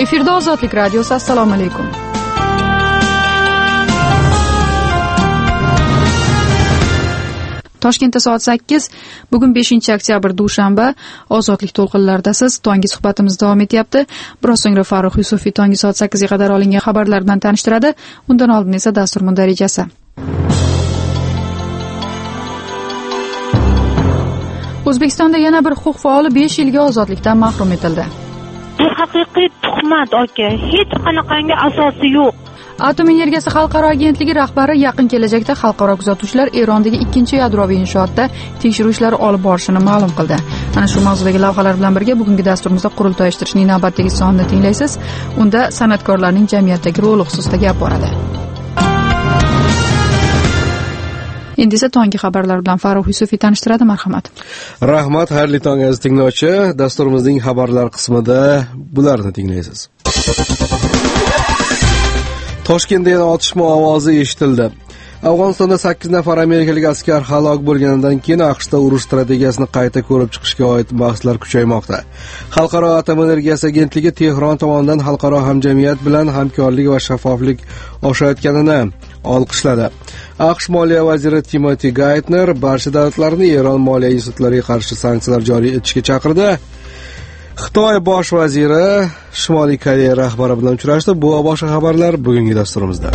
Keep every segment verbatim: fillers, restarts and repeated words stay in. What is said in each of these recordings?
Efirda Ozodlik radiosi. Assalomu alaykum. Toshkentda soat sakkiz, bugun beshinchi oktyabr dushanba. Ozodlik to'lqinlaridasiz. Tongi suhbatimiz davom etyapti. Biroz so'ngra Farruh Yusufiy tongi soat sakkizga qadar olingan xabarlar bilan tanishtiradi. Undan oldin esa dastur mundarijasi. O'zbekistonda yana bir huquq faoli besh yilga ozodlikdan mahrum etildi. Bu haqiqiy tuhmat aka, hech qanaqangi asosi yo'q. Atom energiyasi xalqaro agentligi rahbari yaqin kelajakda xalqaro kuzatuvchilar Erondagi ikkinchi yadroviy inshootda tekshiruv ishlari olib borishini ma'lum qildi. Ana shu mavzudagi lavhalar bilan birga bugungi dasturimizda qurultoy uyushtirishning navbatdagi sonini tinglaysiz. Unda san'atkorlarning jamiyatdagi roli xususida gap boradi. Endi esa tongi xabarlar bilan Farruh Yusufiy tanishtiradi. Marhamat. Rahmat, xayrli tong aziz tinglovchi. Dasturimizning xabarlar qismida bularni tinglaysiz. Toshkentda yana otishma ovozi eshitildi. Afg'onistonda sakkiz nafar amerikalik askar halok bo'lganidan keyin AQShda urush strategiyasini qayta ko'rib chiqishga oid bahslar kuchaymoqda. Xalqaro atom energiyasi agentligi Tehron tomonidan xalqaro hamjamiyat bilan hamkorlik va shaffoflik oshayotganini olqishladi. AQSh moliya vaziri Timothy Geithner barcha davlatlarni Eron moliya institutlariga qarshi sanksiyalar joriy etishga chaqirdi. Xitoy bosh vaziri Shimoliy Koreya rahbari bilan uchrashdi. Bu va boshqa xabarlar bugungi dasturimizda.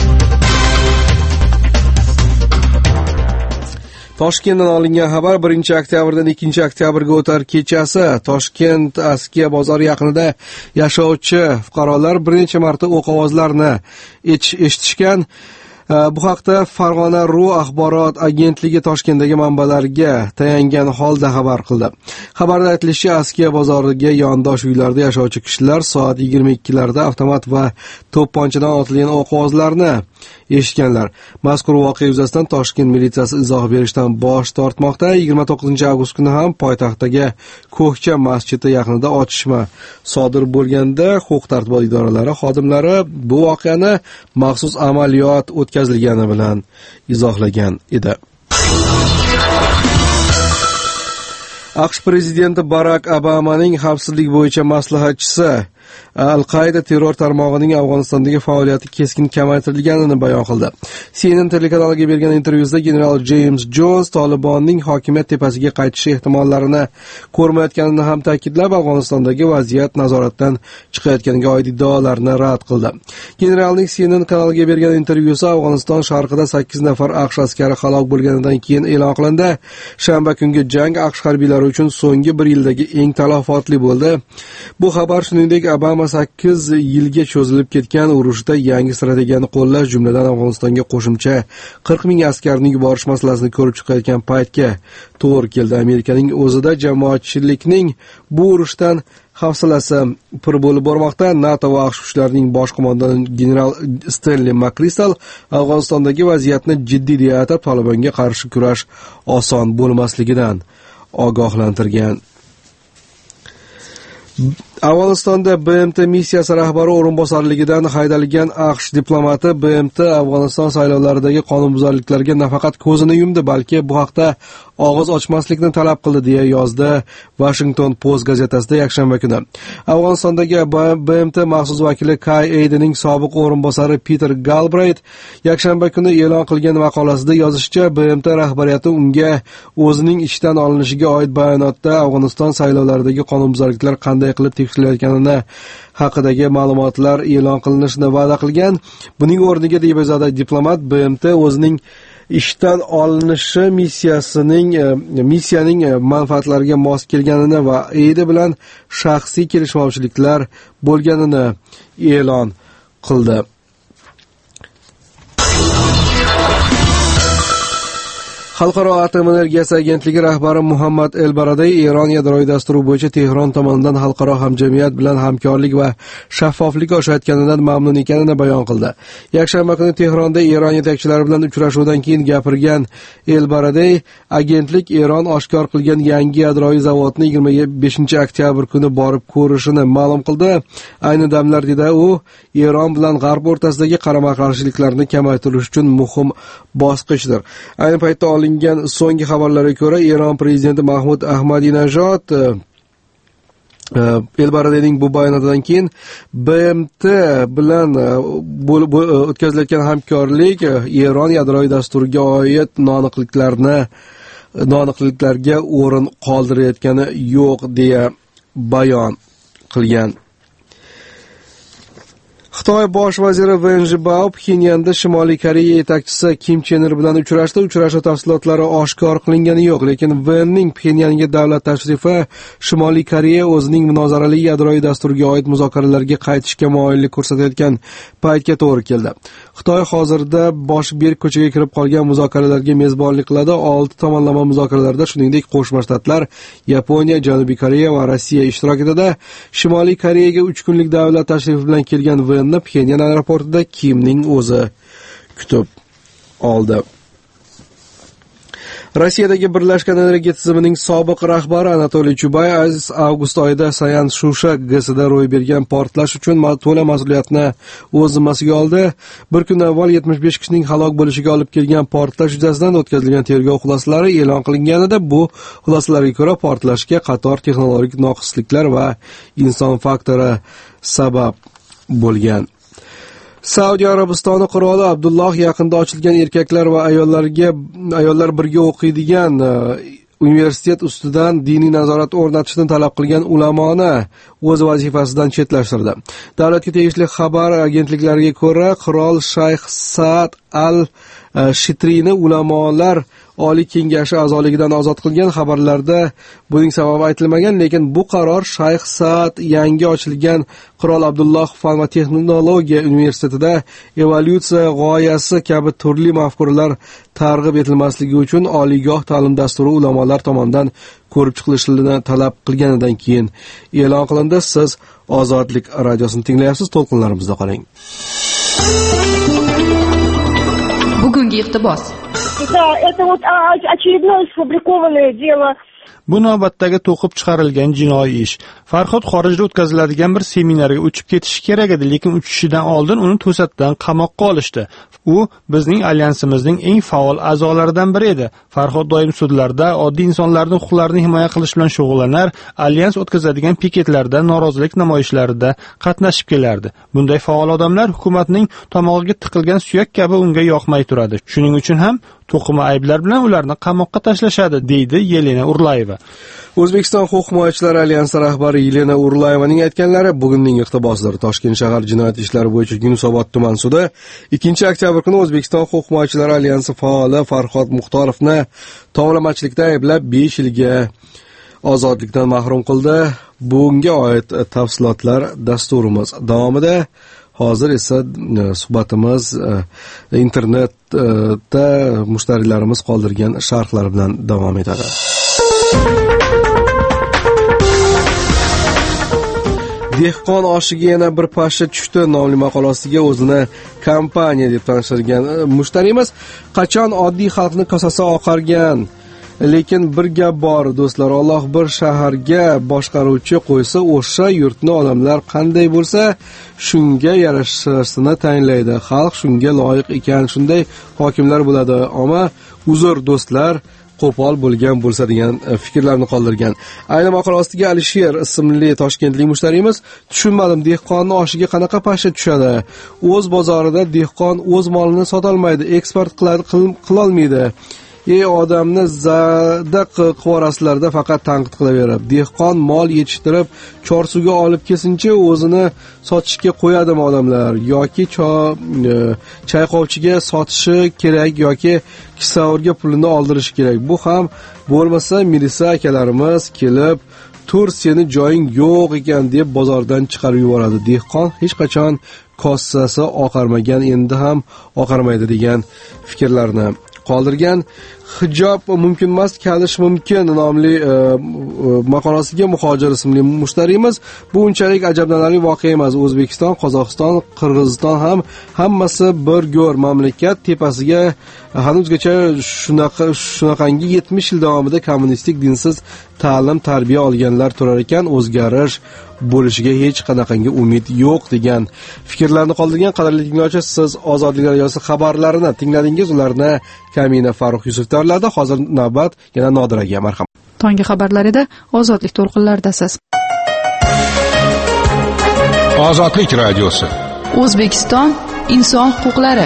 Toshkentdan olingan xabar birinchi oktyabrdan ikkinchi oktyabrga o'tar kechasi Toshkent Askiya bozori yaqinida yashovchi fuqarolar bir necha marta o'q ovozlarini eshitishgan. Bu haqda Farg'ona.ru axborot agentligi Toshkentdagi manbalarga tayangan holda xabar qildi. Xabarda aytilishicha, Askiya bozoriga yondosh uylarda yashovchi kishilar soat yigirma ikkilarda avtomat va to'pponchadan otilgan o'q ovozlarini eshitganlar. Mazkur voqea yuzasidan Toshkent militsiyasi izoh berishdan bosh tortmoqda. yigirma to'qqizinchi avgust kuni ham poytaxtdagi Ko'kcha masjidi yaqinida otishma sodir bo'lganda huquq-tartibot idoralari xodimlari bu voqeani maxsus amaliyot o'tkazilgani bilan izohlagan edi. AQSh prezidenti Barak Obamaning xavfsizlik bo'yicha maslahatchisi Al-Qaida terror tarmog'ining Afg'onistondagi faoliyati keskin kamaytirilganini bayon qildi. C N N telekanaliga bergan intervyusida general James Jones Tolibonning hokimiyat tepasiga qaytishi ehtimollarini ko'rmayotganini ham ta'kidlab, Afg'onistondagi vaziyat nazoratdan chiqayotganiga oid iddaolarni rad qildi. Generalning C N N kanaliga bergan intervyusi Afg'oniston sharqida sakkiz nafar AQSh askari halok bo'lganidan keyin e'lon qilindi. Shanba kungi jang AQSh harbiylari uchun so'nggi bir yildagi eng talafotli bo'ldi. Bu xabar shuningdek Obama sakkiz yilga cho'zilib ketgan urushda yangi strategiyani qo'llash, jumladan Afg'onistonga qo'shimcha qirq ming askarni yuborish masalasini ko'rib chiqayotgan paytga to'g'ri keldi. Amerikaning o'zida jamoatchilikning bu urushdan hafsalasi pir bo'lib bormoqda. NATO va AQSh kuchlarining bosh qo'mondoni general Stanley McChrystal Afg'onistondagi vaziyatni jiddiy deya atab, Tolibonga qarshi kurash oson bo'lmasligidan ogohlantirgan. Afg'onistonda B M T missiyasi rahbari o'rinbosarligidan haydalgan AQSh diplomati B M T Afg'oniston saylovlaridagi qonunbuzarliklarga nafaqat ko'zini yumdi, balki bu haqda og'iz ochmaslikni talab qildi, deya yozdi Washington Post gazetasida yakshanba kuni. Afg'onistondagi B M T maxsus vakili Kay Eydining sobiq o'rinbosari Peter Galbraith yakshanba kuni e'lon qilgan maqolasida yozishicha, B M T rahbariyati unga o'zining ishdan olinishiga oid bayonotda Afg'oniston saylovlaridagi qonunbuzarliklar qanday qilib tekshirilayotganini haqidagi ma'lumotlar e'lon qilinishini va'da qilgan. Buning o'rniga, deb yozadi diplomat, B M T o'zining ishdan olinishi missiyasining missiyaning manfaatlariga mos kelganini va Eydi bilan shaxsiy kelishmovchiliklar bo'lganini e'lon qildi. Xalqaro atom energiyasi agentligi rahbari Muhammad El-Baradei Eron yadroviy dasturi bo'yicha Tehron tomonidan xalqaro hamjamiyat bilan hamkorlik va shaffoflik oshayotganidan mamnun ekanini bayon qildi. Yakshanba kuni Tehronda Eron yetakchilari bilan uchrashuvdan keyin gapirgan El-Baradei, agentlik Eron oshkor qilgan yangi yadroviy zavodni yigirma beshinchi oktyabr kuni borib ko'rishini ma'lum qildi. Ayni damlar, dedi u, Eron bilan G'arb o'rtasidagi qarama-qarshiliklarni kamaytirish uchun muhim bosqichdir. Ayni paytda so'nggi xabarlarga ko'ra, Eron prezidenti Mahmud Ahmadinajod Elbaradiyning bu bayonotidan keyin B M T bilan o'tkazilayotgan hamkorlik Eron yadroviy dasturiga oid noaniqliklarni noaniqliklarga o'rin qoldirayotgani yo'q deya bayon qilgan. Xitoy bosh vaziri Wen Jiabao Pxenyanda Shimoliy Koreya yetakchisi Kim Chen Ir bilan uchrashdi. Uchrashuv tafsilotlari oshkor qilingani yo'q, lekin Wenning Pxenyanga davlat tashrifi Shimoliy Koreya o'zining munozarali yadroviy dasturiga oid muzokaralarga qaytishga moyillik ko'rsatayotgan paytga to'g'ri keldi. Xitoy hozirda bosh berk ko'chaga kirib qolgan muzokaralarga mezbonlik qiladi. Olti tomonlama muzokaralarda shuningdek Qo'shma Shtatlar, Yaponiya, Janubiy Koreya va Rossiya ishtirok etadi. Shimoliy Koreyaga uch kunlik davlat tashrifi bilan kelgan Wen Pxenyan aeroportida Kimning o'zi kutib oldi. Rossiyadagi Birlashgan energiya tizimining sobiq rahbari Anatoliy Chubay avgust oyida Sayan-Shusha G S da ro'y bergan portlash uchun to'la mas'uliyatni o'z zimmasiga oldi. Bir kun avval yetmish besh kishining halok bo'lishiga olib kelgan portlash yuzasidan o'tkazilgan tergov xulosalari e'lon qilinganida bu xulosalarga ko'ra portlashga qator texnologik noqisliklar va inson faktori sabab bo'lgan. Saudiya Arabistoni qiroli Abdulloh yaqinda ochilgan erkaklar va ayollarga ayollar birga o'qiydigan universitet ustidan diniy nazorat o'rnatishni talab qilgan ulamoni o'z vazifasidan chetlashtirdi. Davlatga tegishli xabar agentliklariga ko'ra, qirol Shayx Saad al-Shitrini ulamolar Oliy kengashi a'zoligidan ozod qilgan. Xabarlarda buning sababi aytilmagan, lekin bu qaror Shayx Saad yangi ochilgan Qirol Abdulloh fan va texnologiya universitetida evolyutsiya g'oyasi kabi turli mafkuralar targ'ib etilmasligi uchun oliygoh ta'lim dasturi ulamolar tomonidan ko'rib chiqilishini talab qilganidan keyin e'lon qilindi. Siz Ozodlik radiosini tinglayapsiz, to'lqinlarimizda qoling. Bugungi iqtibos. Да, это вот очередное сфабрикованное дело. Bu navbatdagi to'qib chiqarilgan jinoiy ish. Farhod xorijda o'tkaziladigan bir seminarga uchib ketishi kerak edi, lekin uchishidan oldin uni to'satdan qamoqqa olishdi. U bizning alyansimizning eng faol a'zolaridan biri edi. Farhod doim sudlarda oddiy insonlarning huquqlarini himoya qilish bilan shug'ullanar, alyans o'tkazadigan piketlarda, norozilik namoyishlarida qatnashib kelardi. Bunday faol odamlar hukumatning tomog'iga tiqilgan suyak kabi unga yoqmay turadi. Shuning uchun ham to'qima ayblar bilan ularni qamoqqa tashlashadi, deydi Yelena Urlayeva. O'zbekiston huquq himoyachilari alyansi rahbari Yelena Urlayevaning aytganlari bugunning iqtibosidir. Toshkent shahar jinoyat ishlari bo'yicha Yunusobod tuman sudi ikkinchi oktyabr kuni O'zbekiston huquq himoyachilari alyansi faoli Farhod Muxtorovni tovlamachilikda ayblab besh yilga ozodlikdan mahrum qildi. Bunga oid tafsilotlar dasturimiz davomida. Hozir esa suhbatimiz internetda mushtariylarimiz qoldirgan sharhlar bilan davom etadi. Dehqon oshiga yana bir pashsha tushdi nomli maqolasiga o'zini kompaniya deb tanishtirgan mushtariyimiz qachon oddiy xalqni kosasi oqargan. Lekin bir gap bor do'stlar, Alloh bir shaharga boshqaruvchi qo'ysa, o'sha yurtni odamlar qanday bo'lsa, shunga yarashasini tayinlaydi. Xalq shunga loyiq ekan, shunday hokimlar bo'ladi. Ammo uzr do'stlar, qo'pol bo'lgan bo'lsa degan fikrlarni qoldirgan. Ayni maqola ostiga Alisher ismli toshkentlik mushtariyimiz tushunmadim, dehqonning oshiga qanaqa pashsha tushadi? O'z bozorida dehqon o'z molini sota olmaydi, eksport qila olmaydi. Ey odamni zada qivoraslarda faqat tanqid qilaverib, dehqon mol yetishtirib chorsuvga olib kelsinchi o'zini sotishga qo'yadimi odamlar yoki chayqovchiga sotishi kerak yoki kisaurga pulini oldirishi kerak. Bu ham bo'lmasa milisa akalarimiz kelib tur seni joying yo'q ekan deb bozordan chiqarib yuboradi. Dehqon hech qachon kossasi oqarmagan, endi ham oqarmaydi degan fikrlarni qoldirgan. Hijob mumkin emas, kalish mumkin nomli e, maqolasiga Muhojir ismli mushtariyimiz bu unchalik ajablanarli voqea emas. O'zbekiston, Qozog'iston, Qirg'iziston ham hammasi bir go'r mamlakat, tepasiga hanuzgacha shunaqa shunaqangi yetmish yil davomida kommunistik dinsiz ta'lim tarbiya olganlar turar ekan, o'zgarish bo'lishiga hech qanaqangi umid yo'q degan fikrlarni qoldirgan. Qadrli tinglovchi, siz Ozodlik radiosi xabarlarini tingladingiz. Ularni Kamina Farruh Yusuf tayyorladi. Hozir navbat yana Nodiraga. Marhamat. Tonggi xabarlarida Ozodlik to'lqinlaridasiz. Ozodlik radiosi. O'zbekiston inson huquqlari.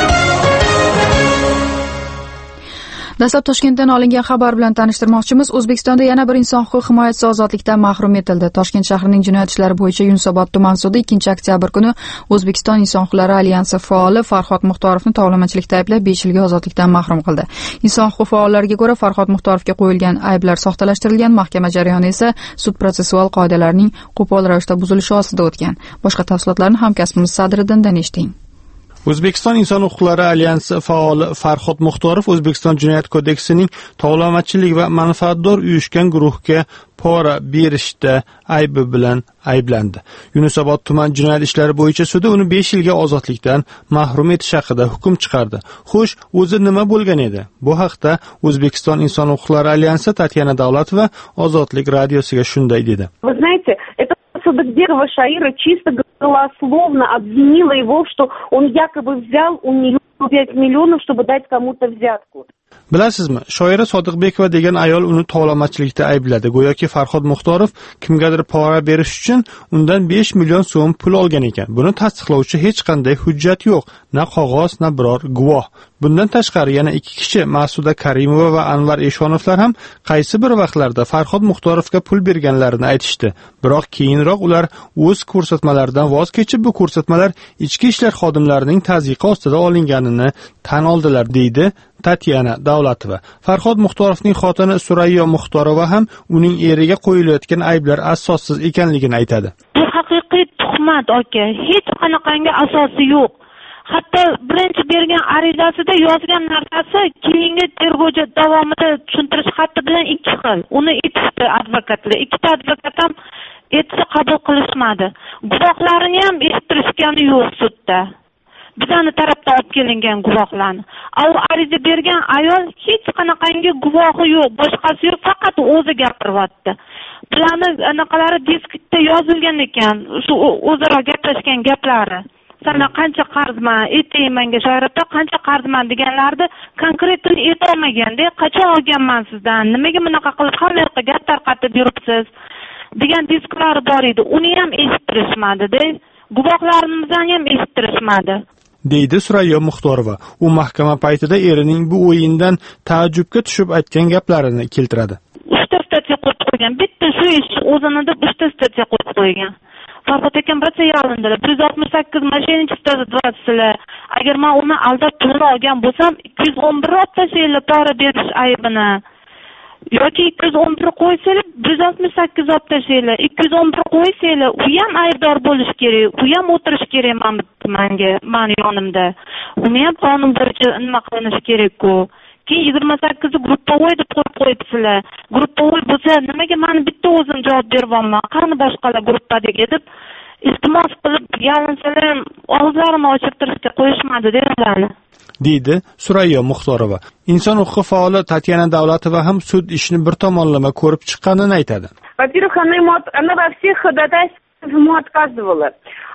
Dastlab Toshkentdan olingan xabar bilan tanishtirmoqchimiz. O'zbekistonda yana bir inson huquq himoyachisi ozodlikdan mahrum etildi. Toshkent shahrining jinoyat ishlari bo'yicha Yunusobod tuman sudi ikkinchi oktyabr kuni O'zbekiston inson huquqlari alyansi faoli Farhod Muxtorovni tovlamachilikda ayblab besh yilga ozodlikdan mahrum qildi. Inson huquq faollariga ko'ra, Farhod Muxtorovga qo'yilgan ayblar soxtalashtirilgan, mahkama jarayoni esa sud protsessual qoidalarining qo'pol ravishda buzilishi ostida o'tgan. Boshqa tafsilotlarni hamkasbimiz Sadriddindan eshiting. O'zbekiston inson huquqlari alyansi faoli Farhod Muxtorov O'zbekiston jinoyat kodeksining tovlamachilik va manfaatdor uyushgan guruhga pora berishda aybi bilan ayblandi. Yunusobod tuman jinoyat ishlari bo'yicha sudi uni besh yilga ozodlikdan mahrum etish haqida hukm chiqardi. Xo'sh, o'zi nima bo'lgan edi? Bu haqda O'zbekiston inson huquqlari alyansi Tatyana Davlatova Ozodlik radiosiga shunday dedi. Вы знаете, это Садыкбекова Шаира чисто голословно обвинила его, что он якобы взял у нее пять миллионов, чтобы дать кому-то взятку. Bilasizmi, shoira Sodiqbekova degan ayol uni tovlamachilikda aybladi. Go'yoki Farhod Muxtorov kimgadir pora berish uchun undan besh million so'm pul olgan ekan. Buni tasdiqlovchi hech qanday hujjat yo'q, na qog'oz, na biror guvoh. Bundan tashqari yana ikki kishi, Masuda Karimova va Anvar Eshonovlar ham qaysi bir vaqtlarda Farhod Muxtorovga pul berganlarini aytishdi. Biroq keyinroq ular o'z ko'rsatmalaridan voz kechib, bu ko'rsatmalar ichki ishlar xodimlarining tazyiqi ostida olinganini tan oldilar, deydi Tatyana Davlatova. Farhod Muxtorovning xotini Surayyo Muxtorova ham uning eriga qo'yilayotgan ayblar asossiz ekanligini aytadi. Bu haqiqiy tuhmat aka, hech qanaqangi asosi yo'q. Hatto birinchi bergan arizasida yozgan narsasi keyingi tergov davomida tushuntirish xati bilan ikki xil. Uni aytishdi advokatlar. Ikkita advokat ham aytsa qabul qilishmadi. Guvohlarini ham eshittirishgani yo'q sudda. Bizani tarafdan olib kelingan guvohlarni. Au ariza bergan ayol hech qanaqangi guvohi yo'q, boshqasi yo'q, faqat o'zi gapiryapti. Bularni anaqalari diskda yozilgan ekan, shu o'zaro gaplashgan gaplari. Sana qancha qarzman, ayting menga shoiratda qancha qarzman deganlarni konkretini aytolmaganda, qachon olganman sizdan, nimaga bunaqa qilib hamma yoqqa gap tarqatib yuribsiz degan disklari bor edi. Uni ham eshittirishmadi-da. Guvohlarimizni ham eshittirishmadi. deydi Surayyo Muxtorova. U mahkama paytida erining bu o'yindan taajjubga tushib aytgan gaplarini keltiradi. uchta statiya qo'yib qo'ygan. Bitta shu ish o'zini deb uchta statiya qo'yib qo'ygan. Farhod akam bir yalindilar. bir yuz oltmish sakkiz mashinachistasi dvasilar. Agar men uni aldab pulni olgan bo'lsam, ikki yuz o'n bir olib pora berish aybini. Yoki ikki yuz o'n bir qo'ysanglar, bir yuz oltmish sakkiz olib tashlaylar. ikki yuz o'n bir qo'ysanglar, u ham aybdor bo'lish kerak. U ham o'tirish kerak menga, meni yonimda. Uni ham qonun bo'yicha nima qilinishi kerak-ku. Keyin yigirma sakkizni gruppovoy deb qo'yib qo'yibsizlar. Gruppovoy bo'lsa, nimaga meni bitta o'zim javob beryapman? Qani boshqalar gruppadagi deb iltimos qilib yalinsalar ham og'izlarini ochib turishga qo'yishmadi deydilarni. deydi Surayyo Muxtorova. Inson huquqi faoli Tatyana Davlatova ham sud ishini bir tomonlama ko'rib chiqqanini aytadi. Во-первых, она ему она во всех ходатайствах ему отказывала.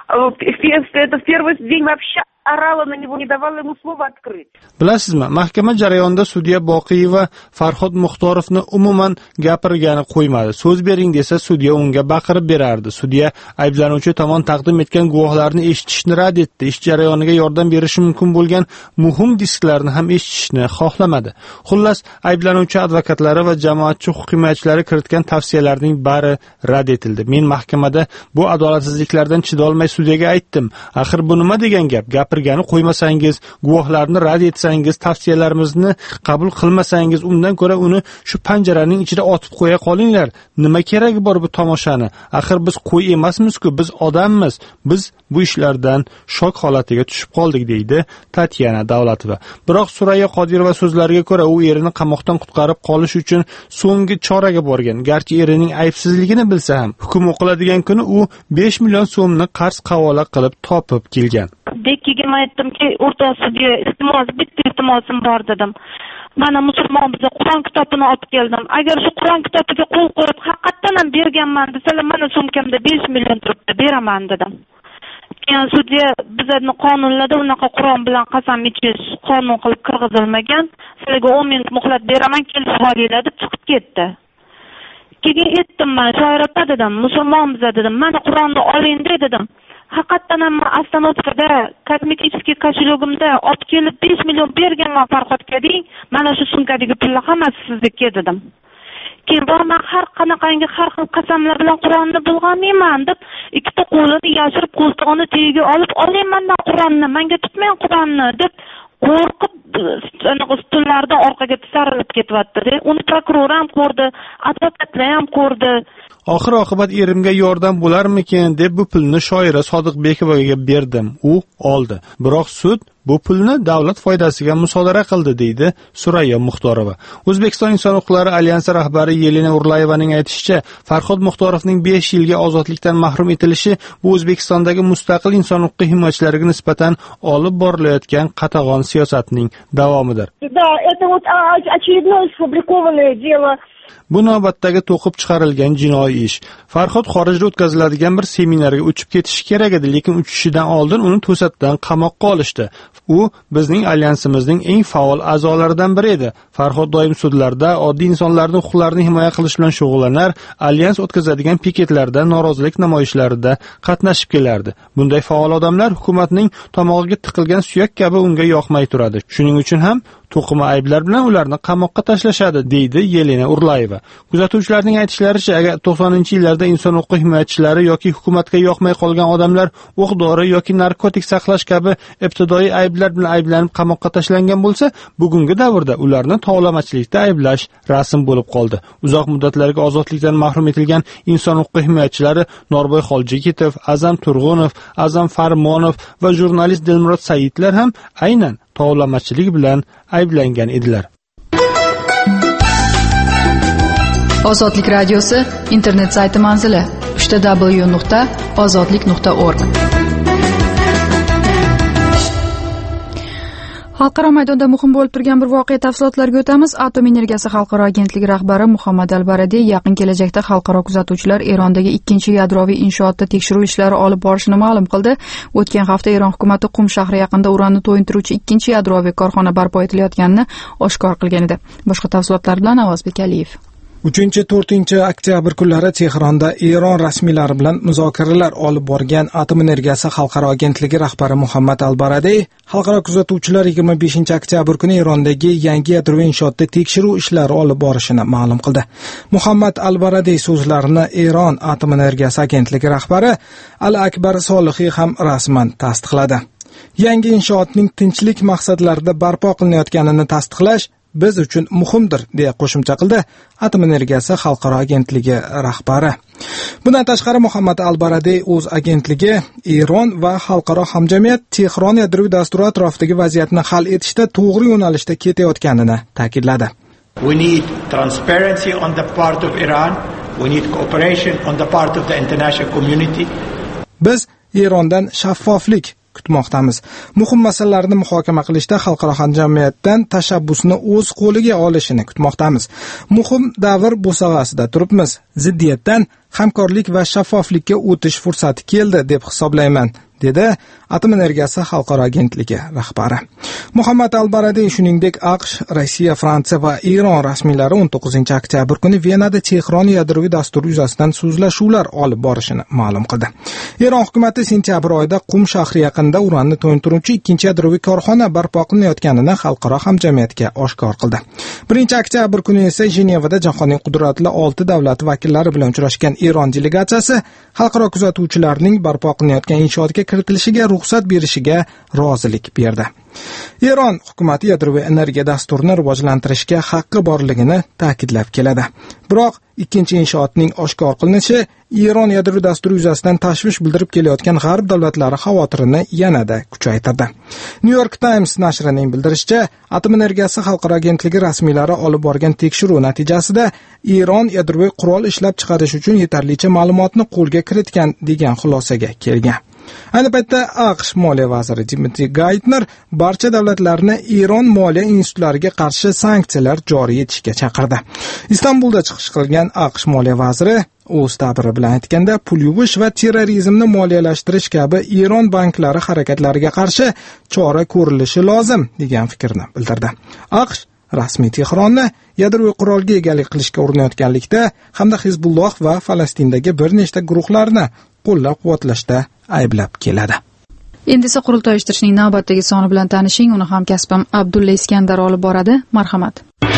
Это в первый день вообще орала на него, не давала ему слова открыть. Bilasizmi, mahkama jarayonida sudya Boqiyeva Farhod Muxtorovni umuman gapirgani qo'ymadi. So'z bering desa, sudya unga baqirib berardi. Sudya ayblanuvchi tomon taqdim etgan guvohlarni eshitishni rad etdi. Ish jarayoniga yordam berishi mumkin bo'lgan muhim disklarni ham eshitishni xohlamadi. Xullas, ayblanuvchi advokatlari va jamoatchi huquq himoyachilari kiritgan tavsiyalarning bari rad etildi. Men mahkamada bu adolatsizliklardan chidolmay sudyaga aytdim. Axir bu nima degan gap? Gapirgani qo'ymasangiz, guvohlarni rad etsangiz, tavsiyalarimizni qabul qilmasangiz, undan ko'ra uni shu panjaraning ichida otib qo'ya qolinglar. Nima keragi bor bu tomoshani? Axir biz qo'y emasmiz-ku, biz odammiz. Biz bu ishlardan shok holatiga tushib qoldik, deydi Tatyana Davlatova. Biroq Surayyo Qodirova so'zlariga ko'ra, u erini qamoqdan qutqarib qolish uchun so'nggi choraga borgan. Garchi erining aybsizligini bilsa ham, hukm o'qiladigan kuni u besh million so'mni qarz qavola qilib topib kelgan. Dekiga aytdimki, o'rtoq sudya, iltimos, bitta iltimosim bor dedim. Mana musulmon biza Qur'on kitobini olib keldim. Agar shu Qur'on kitobiga qo'l qo'yib haqiqatan ham berganman desalar, mana sumkamda besh million turibdi, beraman dedim. Keyin sudya bizlarni qonunlarda unaqa Qur'on bilan qasam ichish qonun qilib kirgizilmagan. Sizlarga o'n minut muhlat beraman, kelib olinglar deb chiqib ketdi. keyin aytdim, men shoir opa dedim, musulmonmiz dedim, mana Qur'onni oling dedim. Haqiqatan ham Ostanovkada kosmetический koshyogimda olib kelib besh million berganman Farhodga deng, mana shu sumkadagi pullar hammasi sizniki dedim. Keyin borman har qanaqangi har xil qasamlar bilan Qur'onni bulg'amayman deb ikkita qo'lini yashirib qo'ltig'ini tagiga olib olayman Qur'onni, menga tutmang Qur'onni deb qo'rqib anaqa stullardan orqaga tisarilib ketyapti. Uni prokuror ham ko'rdi, advokatlar ham ko'rdi. Oxir oqibat erimga yordam bo'larmikin deb bu pulni shoira Sodiqbekovaga berdim. U oldi. Biroq sud bu pulni davlat foydasiga musodara qildi deydi Surayyo Muxtorova. O'zbekiston inson huquqlari alyansi rahbari Yelena Urlayevaning aytishicha, Farhod Muxtorovning besh yilga ozodlikdan mahrum etilishi bu O'zbekistondagi mustaqil inson huquqi himoyachilariga nisbatan olib borilayotgan qatag'on siyosatning davomidir. Да, это вот очередное сфабрикованное дело. Bu navbatdagi to'qib chiqarilgan jinoiy ish. Farhod xorijda o'tkaziladigan bir seminarga uchib ketishi kerak edi, lekin uchishidan oldin uni to'satdan qamoqqa olishdi. U bizning alyansimizning eng faol a'zolaridan biri edi. Farhod doim sudlarda oddiy insonlarning huquqlarini himoya qilish bilan shug'ullanar, alyans o'tkazadigan piketlarda, norozilik namoyishlarida qatnashib kelardi. Bunday faol odamlar hukumatning tomog'iga tiqilgan suyak kabi unga yoqmay turadi. Shuning uchun ham to'qima ayblar bilan ularni qamoqqa tashlashadi, deydi Yelena Urlayeva. Kuzatuvchilarning aytishlaricha, agar to'qsoninchi yillarda inson huquqi himoyachilari yoki hukumatga yoqmay qolgan odamlar o'q-dori yoki narkotik saqlash kabi ibtidoiy ayblar bilan ayblanib qamoqqa tashlangan bo'lsa, bugungi davrda ularni tovlamachilikda ayblash rasm bo'lib qoldi. Uzoq muddatlarga ozodlikdan mahrum etilgan inson huquqi himoyachilari Norboy Xoljiketov, Azam Turg'unov, Azam Farmonov va jurnalist Dilmurod Saidlar ham aynan tovlamachilik bilan ayblangan edilar. Ozodlik radiosi internet sayti manzili uchta w nuqta ozodlik nuqta org. Xalqaro maydonda muhim bo'lib turgan bir voqea tafsilotlariga o'tamiz. Atom energiyasi xalqaro agentligi rahbari Muhammad Al-Baradiy yaqin kelajakda xalqaro kuzatuvchilar Erondagi ikkinchi yadroviy inshootda tekshiruv ishlari olib borishini ma'lum qildi. O'tgan hafta Eron hukumati Qum shahri yaqinida uranni to'yintiruvchi ikkinchi yadroviy korxona barpo etilayotganini oshkor qilgan edi. Boshqa tafsilotlar bilan Avazbek Aliyev. uchinchi to'rtinchi oktyabr kunlari Tehronda Eron rasmiylari bilan muzokaralar olib borgan Atom energiyasi xalqaro agentligi rahbari Muhammad Al-Baradiy xalqaro kuzatuvchilar yigirma beshinchi oktyabr kuni Erondagi yangi yadroviy inshootda tekshiruv ishlari olib borishini ma'lum qildi. Muhammad Al-Baradiy so'zlarini Eron Atom energiyasi agentligi rahbari Al-Akbar Solihiy ham rasman tasdiqladi. Yangi inshootning tinchlik maqsadlarida barpo qilinayotganini tasdiqlash biz uchun muhimdir, deya qo'shimcha qildi Atom energiyasi xalqaro agentligi rahbari. Bundan tashqari Muhammad Al-Baradiy o'z agentligi Eron va xalqaro hamjamiyat Tehron yadroviy dasturi atrofidagi vaziyatni hal etishda to'g'ri yo'nalishda ketayotganini ta'kidladi. We need transparency on the part of Iran. We need cooperation on the part of the international community. Biz Erondan shaffoflik kutmoqdamiz. Muhim masalalarni muhokama qilishda xalqaro hamjamiyatdan tashabbusni o'z qo'liga olishini kutmoqdamiz. Muhim davr bo'sag'asida turibmiz. Ziddiyatdan hamkorlik va shaffoflikka o'tish fursati keldi deb hisoblayman, dedi Atom energiyasi xalqaro agentligi rahbari. Muhammad Al-Baradiy shuningdek AQSh, Rossiya, Fransiya va Eron rasmiylari o'n to'qqizinchi oktyabr kuni Venada Tehron yadroviy dasturi yuzasidan so'zlashuvlar olib borishini ma'lum qildi. Eron hukumati sentyabr oyida Qum shahri yaqinida uranni to'yintiruvchi ikkinchi yadroviy korxona barpo qilinayotganini xalqaro hamjamiyatga oshkor qildi. birinchi oktyabr kuni esa Jenevada jahonning qudratli olti davlati vakillari bilan uchrashgan Eron delegatsiyasi xalqaro kuzatuvchilarning barpo qilinayotgan inshootga kiritilishiga ruxsat berishiga rozilik berdi. Eron hukumati yadroviy energiya dasturini rivojlantirishga haqqi borligini ta'kidlab keladi. Biroq ikkinchi inshootning oshkor qilinishi Eron yadroviy dasturi yuzasidan tashvish bildirib kelayotgan g'arb davlatlari xavotirini yanada kuchaytirdi. New York Times nashrining bildirishicha, Atom energiyasi xalqaro agentligi rasmiylari olib borgan tekshiruv natijasida Eron yadroviy qurol ishlab chiqarish uchun yetarlicha ma'lumotni qo'lga kiritgan degan xulosaga kelgan. Ayni paytda AQSh moliya vaziri Timothy Geithner barcha davlatlarni Eron moliya institutlariga qarshi sanksiyalar joriy etishga chaqirdi. Istanbulda chiqish qilgan AQSh moliya vaziri o'z ta'biri bilan aytganda, pul yuvish va terrorizmni moliyalashtirish kabi Eron banklari harakatlariga qarshi chora ko'rilishi lozim degan fikrni bildirdi. AQSh rasmiy Tehronni yadroviy qurolga egalik qilishga urinayotganlikda hamda Hizbulloh va Falastindagi bir nechta guruhlarni qo'llab-quvvatlashda ayblab keladi. Endi esa qurultoy uyushtirishning navbatdagi soni bilan tanishing. Uni ham kasbim Abdulla Iskandar olib boradi. Marhamat.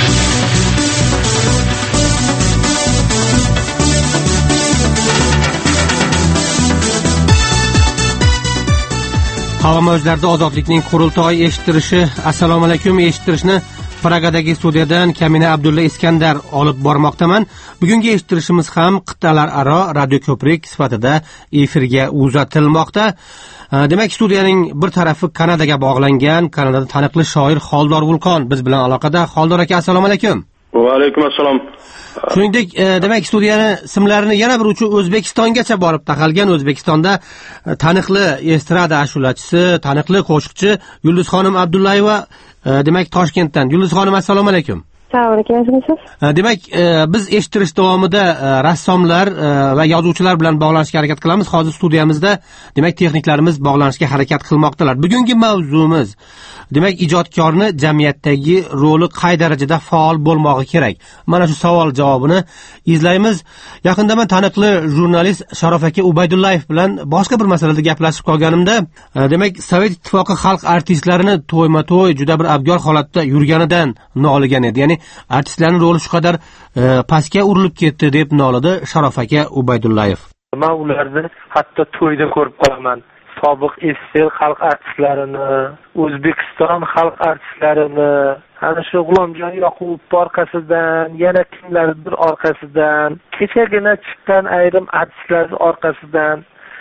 Havo mavjlarida ozodlikning qurultoy eshittirishi. Assalomu alaykum. Eshittirishni Pragadagi studiyadan Kamina Abdulla Iskandar olib bormoqdaman. Bugungi eshittirishimiz ham qit'alararo radio ko'prik sifatida efirga uzatilmoqda. Demak, studiyaning bir tarafi Kanadaga bog'langan. Kanadada taniqli shoir Xoldor Vulqon biz bilan aloqada. Xoldor aka, assalomu alaykum. Va alaykum assalom. Shuningdek, demak, studiyani simlarini yana bir uchi O'zbekistongacha borib taqalgan. O'zbekistonda taniqli estrada ashulachisi, taniqli qo'shiqchi Yulduzxonim Abdullayeva, demak, Toshkentdan. Yulduzxonim, assalomu alaykum. Assalomu alaykum. Demak, biz eshittirish davomida rassomlar va yozuvchilar bilan bog'lanishga harakat qilamiz. Hozir studiyamizda, demak, texniklarimiz bog'lanishga harakat qilmoqdalar. Bugungi mavzumiz, demak, ijodkorni jamiyatdagi roli qay darajada faol bo'lmog'i kerak? Mana shu savol javobini izlaymiz. Yaqinda men taniqli jurnalist Sharof aka Ubaydullayev bilan boshqa bir masalada gaplashib qolganimda, demak, Sovet ittifoqi xalq artistlarini to'yma-to'y juda bir abgor holatda yurganidan noligan edi. Ya'ni artistlarning roli shu qadar pastga urilib ketdi deb noladi Sharof aka Ubaydullayev. Men ularni hatto to'yda ko'rib qolaman. Sobiq estel xalq artistlarini, O'zbekiston xalq artistlarini, ana shu G'ulomjon Yoqubov orqasidan, yana kimlardir orqasidan, kechagina chiqqan ayrim artistlarning orqasidan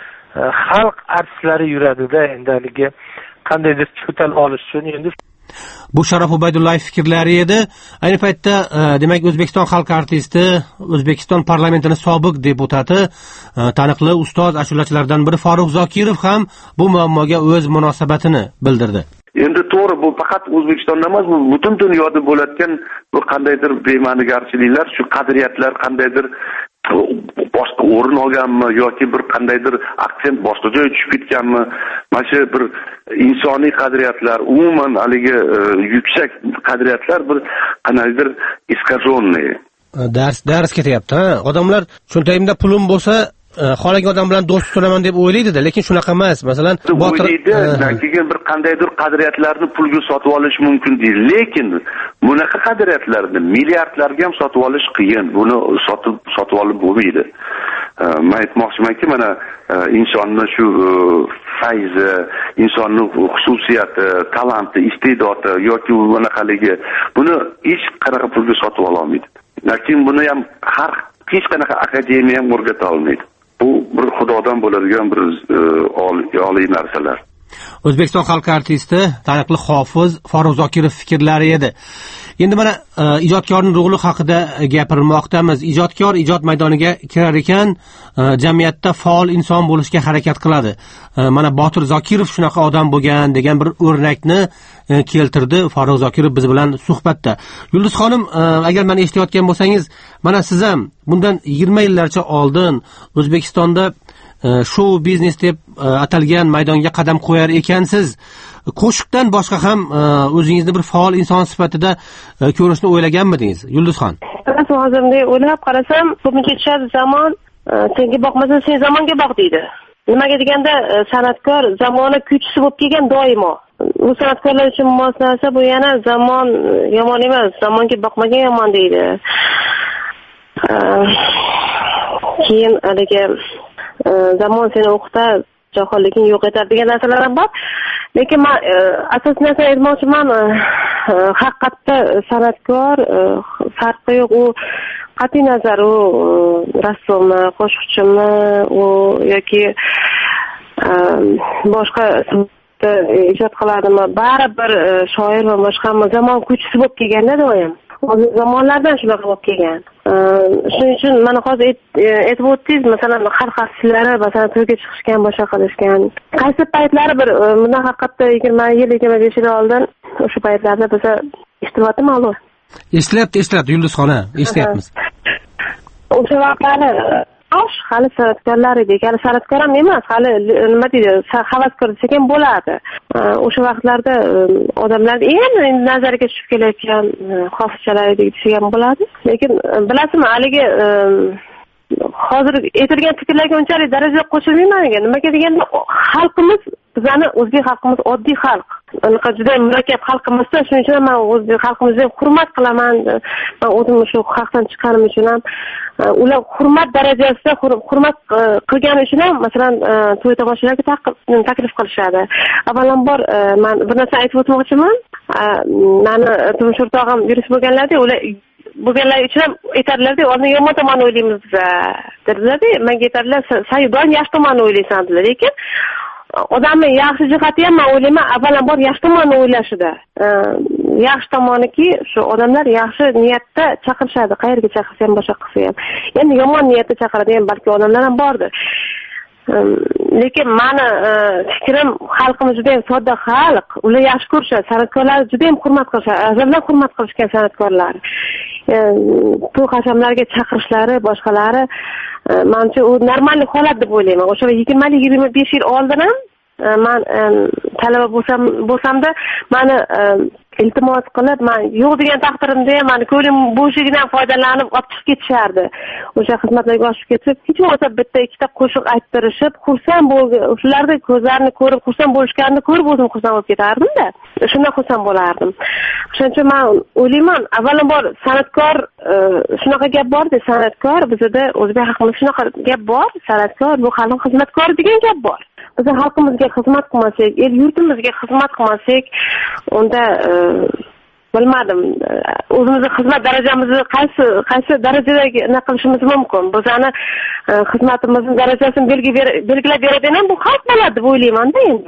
xalq artistlari yuradida. Endi haligi qandaydir cho'tal olish uchun endi bu Sharof Ubaydullayev fikrlari edi. Ayni paytda demak, O'zbekiston xalq artisti, O'zbekiston parlamentini sobiq deputati, taniqli ustoz ashulachilardan biri Farruh Zokirov ham bu muammoga o'z munosabatini bildirdi. Endi to'g'ri, bu faqat O'zbekistonda emas, bu butun dunyoda bo'layotgan bu qandaydir bema'nigarchiliklar, shu qadriyatlar qandaydir boshqa o'rin olganmi yoki bir qandaydir aksent boshqa joyga tushib ketganmi? Mana shu bir insoniy qadriyatlar, umuman haligi yuksak qadriyatlar bir qandaydir iskazonniy. Dars dars ketyapti, ha? Odamlar cho'ntagimda pulim bo'lsa, xolagan odam bilan do'st turaman deb o'ylaydi-da, lekin shunaqa emas. Masalan, botir keyin bir qandaydir qadriyatlarni pulga sotib olish mumkin deydi, lekin bunaqa qadriyatlarni milliardlarga ham sotib olish qiyin. Buni sotib sotib olib bo'lmaydi. Men aytmoqchimanki, mana insonni shu fayzi, insonning xususiyati, talanti, iste'dodi yoki bunaqaligi, buni hech qanaqa pulga sotib ola olmaydi. Lekin buni ham har hech qanaqa akademiya ham o'rgata olmaydi. Bu bir xudodan bo'ladigan bir oliy narsalar. O'zbekiston xalq artisti, taniqli hofiz Farruh Zokirov fikrlari edi. Endi mana ijodkorning roli haqida gapirmoqdamiz. Ijodkor ijod maydoniga kirar ekan, jamiyatda faol inson bo'lishga harakat qiladi. Mana Botir Zokirov shunaqa odam bo'lgan degan bir o'rnakni keltirdi Farruh Zokirov biz bilan suhbatda. Yulduz xonim, agar meni eshitayotgan bo'lsangiz, mana siz ham bundan yigirma yillarcha oldin O'zbekistonda show biznes deb atalgan maydonga qadam qo'yar ekansiz. Qo'shiqdan boshqa ham o'zingizni bir faol inson sifatida ko'rishni o'ylaganmidingiz, Yulduzxon? Hozir o'ylab qarasam, ko'pincha tushadi zamon, senga boqmasa sen zamonga boq deydi. Nimaga deganda, san'atkor zamona kuychisi bo'lib kelgan doimo. Bu san'atkorlar uchun mos narsa, bu yana zamon yomon emas, zamonga boqmagan yomon deydi. Keyin haligi zamon seni o'qitar, jahonliging yo'q etar degan narsalar ham bor. Lekin men asosiy narsa aytmoqchiman, haqiqatda san'atkor farqi yo'q. U qat'iy nazar, u rassommi, qo'shiqchimi, u yoki boshqa ijod qiladimi, baribir shoir va boshqa zamon kuchisi bo'lib kelganda doim. Hozir zamonlardan shunaqa bo'lib kelgan. Shuning uchun mana hozir aytib o'tdingiz, masalan, xalq artistlari masalan to'yga chiqishgan, boshqa qilishgan. Qaysi paytlari bir bundan haqiqatda yigirma yil, yigirma besh yil oldin o'sha paytlarda biza eshitilyaptimi, alo? Eshitilyapti, eshitilyapti Yulduzxona, eshityapmiz. O'sha vaqtlarda yosh, hali san'atkorlar edik. Hali san'atkor ham emas, hali nima deydi, havaskor desak ham bo'ladi. O'sha vaqtlarda odamlar endi nazariga tushib kelayotgan hofizchalar edik desak ham bo'ladi. Lekin bilasizmi, haligi hozir aytilgan fikrlarga unchalik darajada qo'shilmayman. Nimaga deganda, xalqimiz, bizani o'zbek xalqimiz oddiy xalq. Anaqa juda murakkab xalqimizda, shuning uchun men o'zbek xalqimizni hurmat qilaman. Men o'zim shu xalqdan chiqqanim uchun ham ular hurmat darajasida hurmat qilgani uchun ham, masalan, to'y tomoshalarga taklif qilishadi. Avvalambor men bir narsa aytib o'tmoqchiman. Meni turmush o'rtog'im yurist bo'lganlarda, ular bo'lganlar uchun ham aytadilar-da, oldin yomon tomon o'ylaymiz biz, dedilar-da. Menga aytadilar, sen doim yaxshi tomon o'ylaysan dedilar. Lekin odamning yaxshi jihati ham men o'ylayman, avvalambor yaxshi tomonni o'ylashida. Yaxshi tomoniki, shu odamlar yaxshi niyatda chaqirishadi, qayerga chaqirsa ham, boshqa qilsa ham. Endi yomon niyatda chaqiradigan balki odamlar ham bordir. Lekin meni fikrim, xalqimiz juda ham sodda xalq, ular yaxshi ko'rishadi, san'atkorlarni juda ham hurmat qilishadi, azaldan hurmat qilishgan san'atkorlar. To'y hashamlarga chaqirishlari, boshqalari, menimcha u normal holat deb o'ylayman. O'sha yigirma yigirma besh yil oldin ham men talaba bo'lsam bo'lsamda meni iltimos qilib, men yo'q degan taqdirimda ham meni ko'nglim bo'shligidan foydalanib olib chiqib ketishardi. O'sha xizmatlarga olib ketib, hech bo'lmasa bitta ikkita qo'shiq ayttirishib, xursand bo'lib, ularning ko'zlarini ko'rib, xursand bo'lishganini ko'rib o'zim xursand bo'lib ketardim-da. Shundan xursand bo'lardim. Shuning uchun men o'ylayman, avvalambor san'atkor, shunaqa gap bor-da, san'atkor bizda o'zbek xalqimizda shunaqa gap bor, san'atkor bu xalq xizmatkori degan gap bor. Biz xalqimizga xizmat qilmasak, el yurtimizga xizmat qilmasak, unda bilmadim, o'zimizning xizmat darajamizni qaysi qaysi darajadagi nima qilishimiz mumkin. Bizani xizmatimizning darajasini belgilab beradigan bu xalq bo'ladi deb o'ylayman-da endi.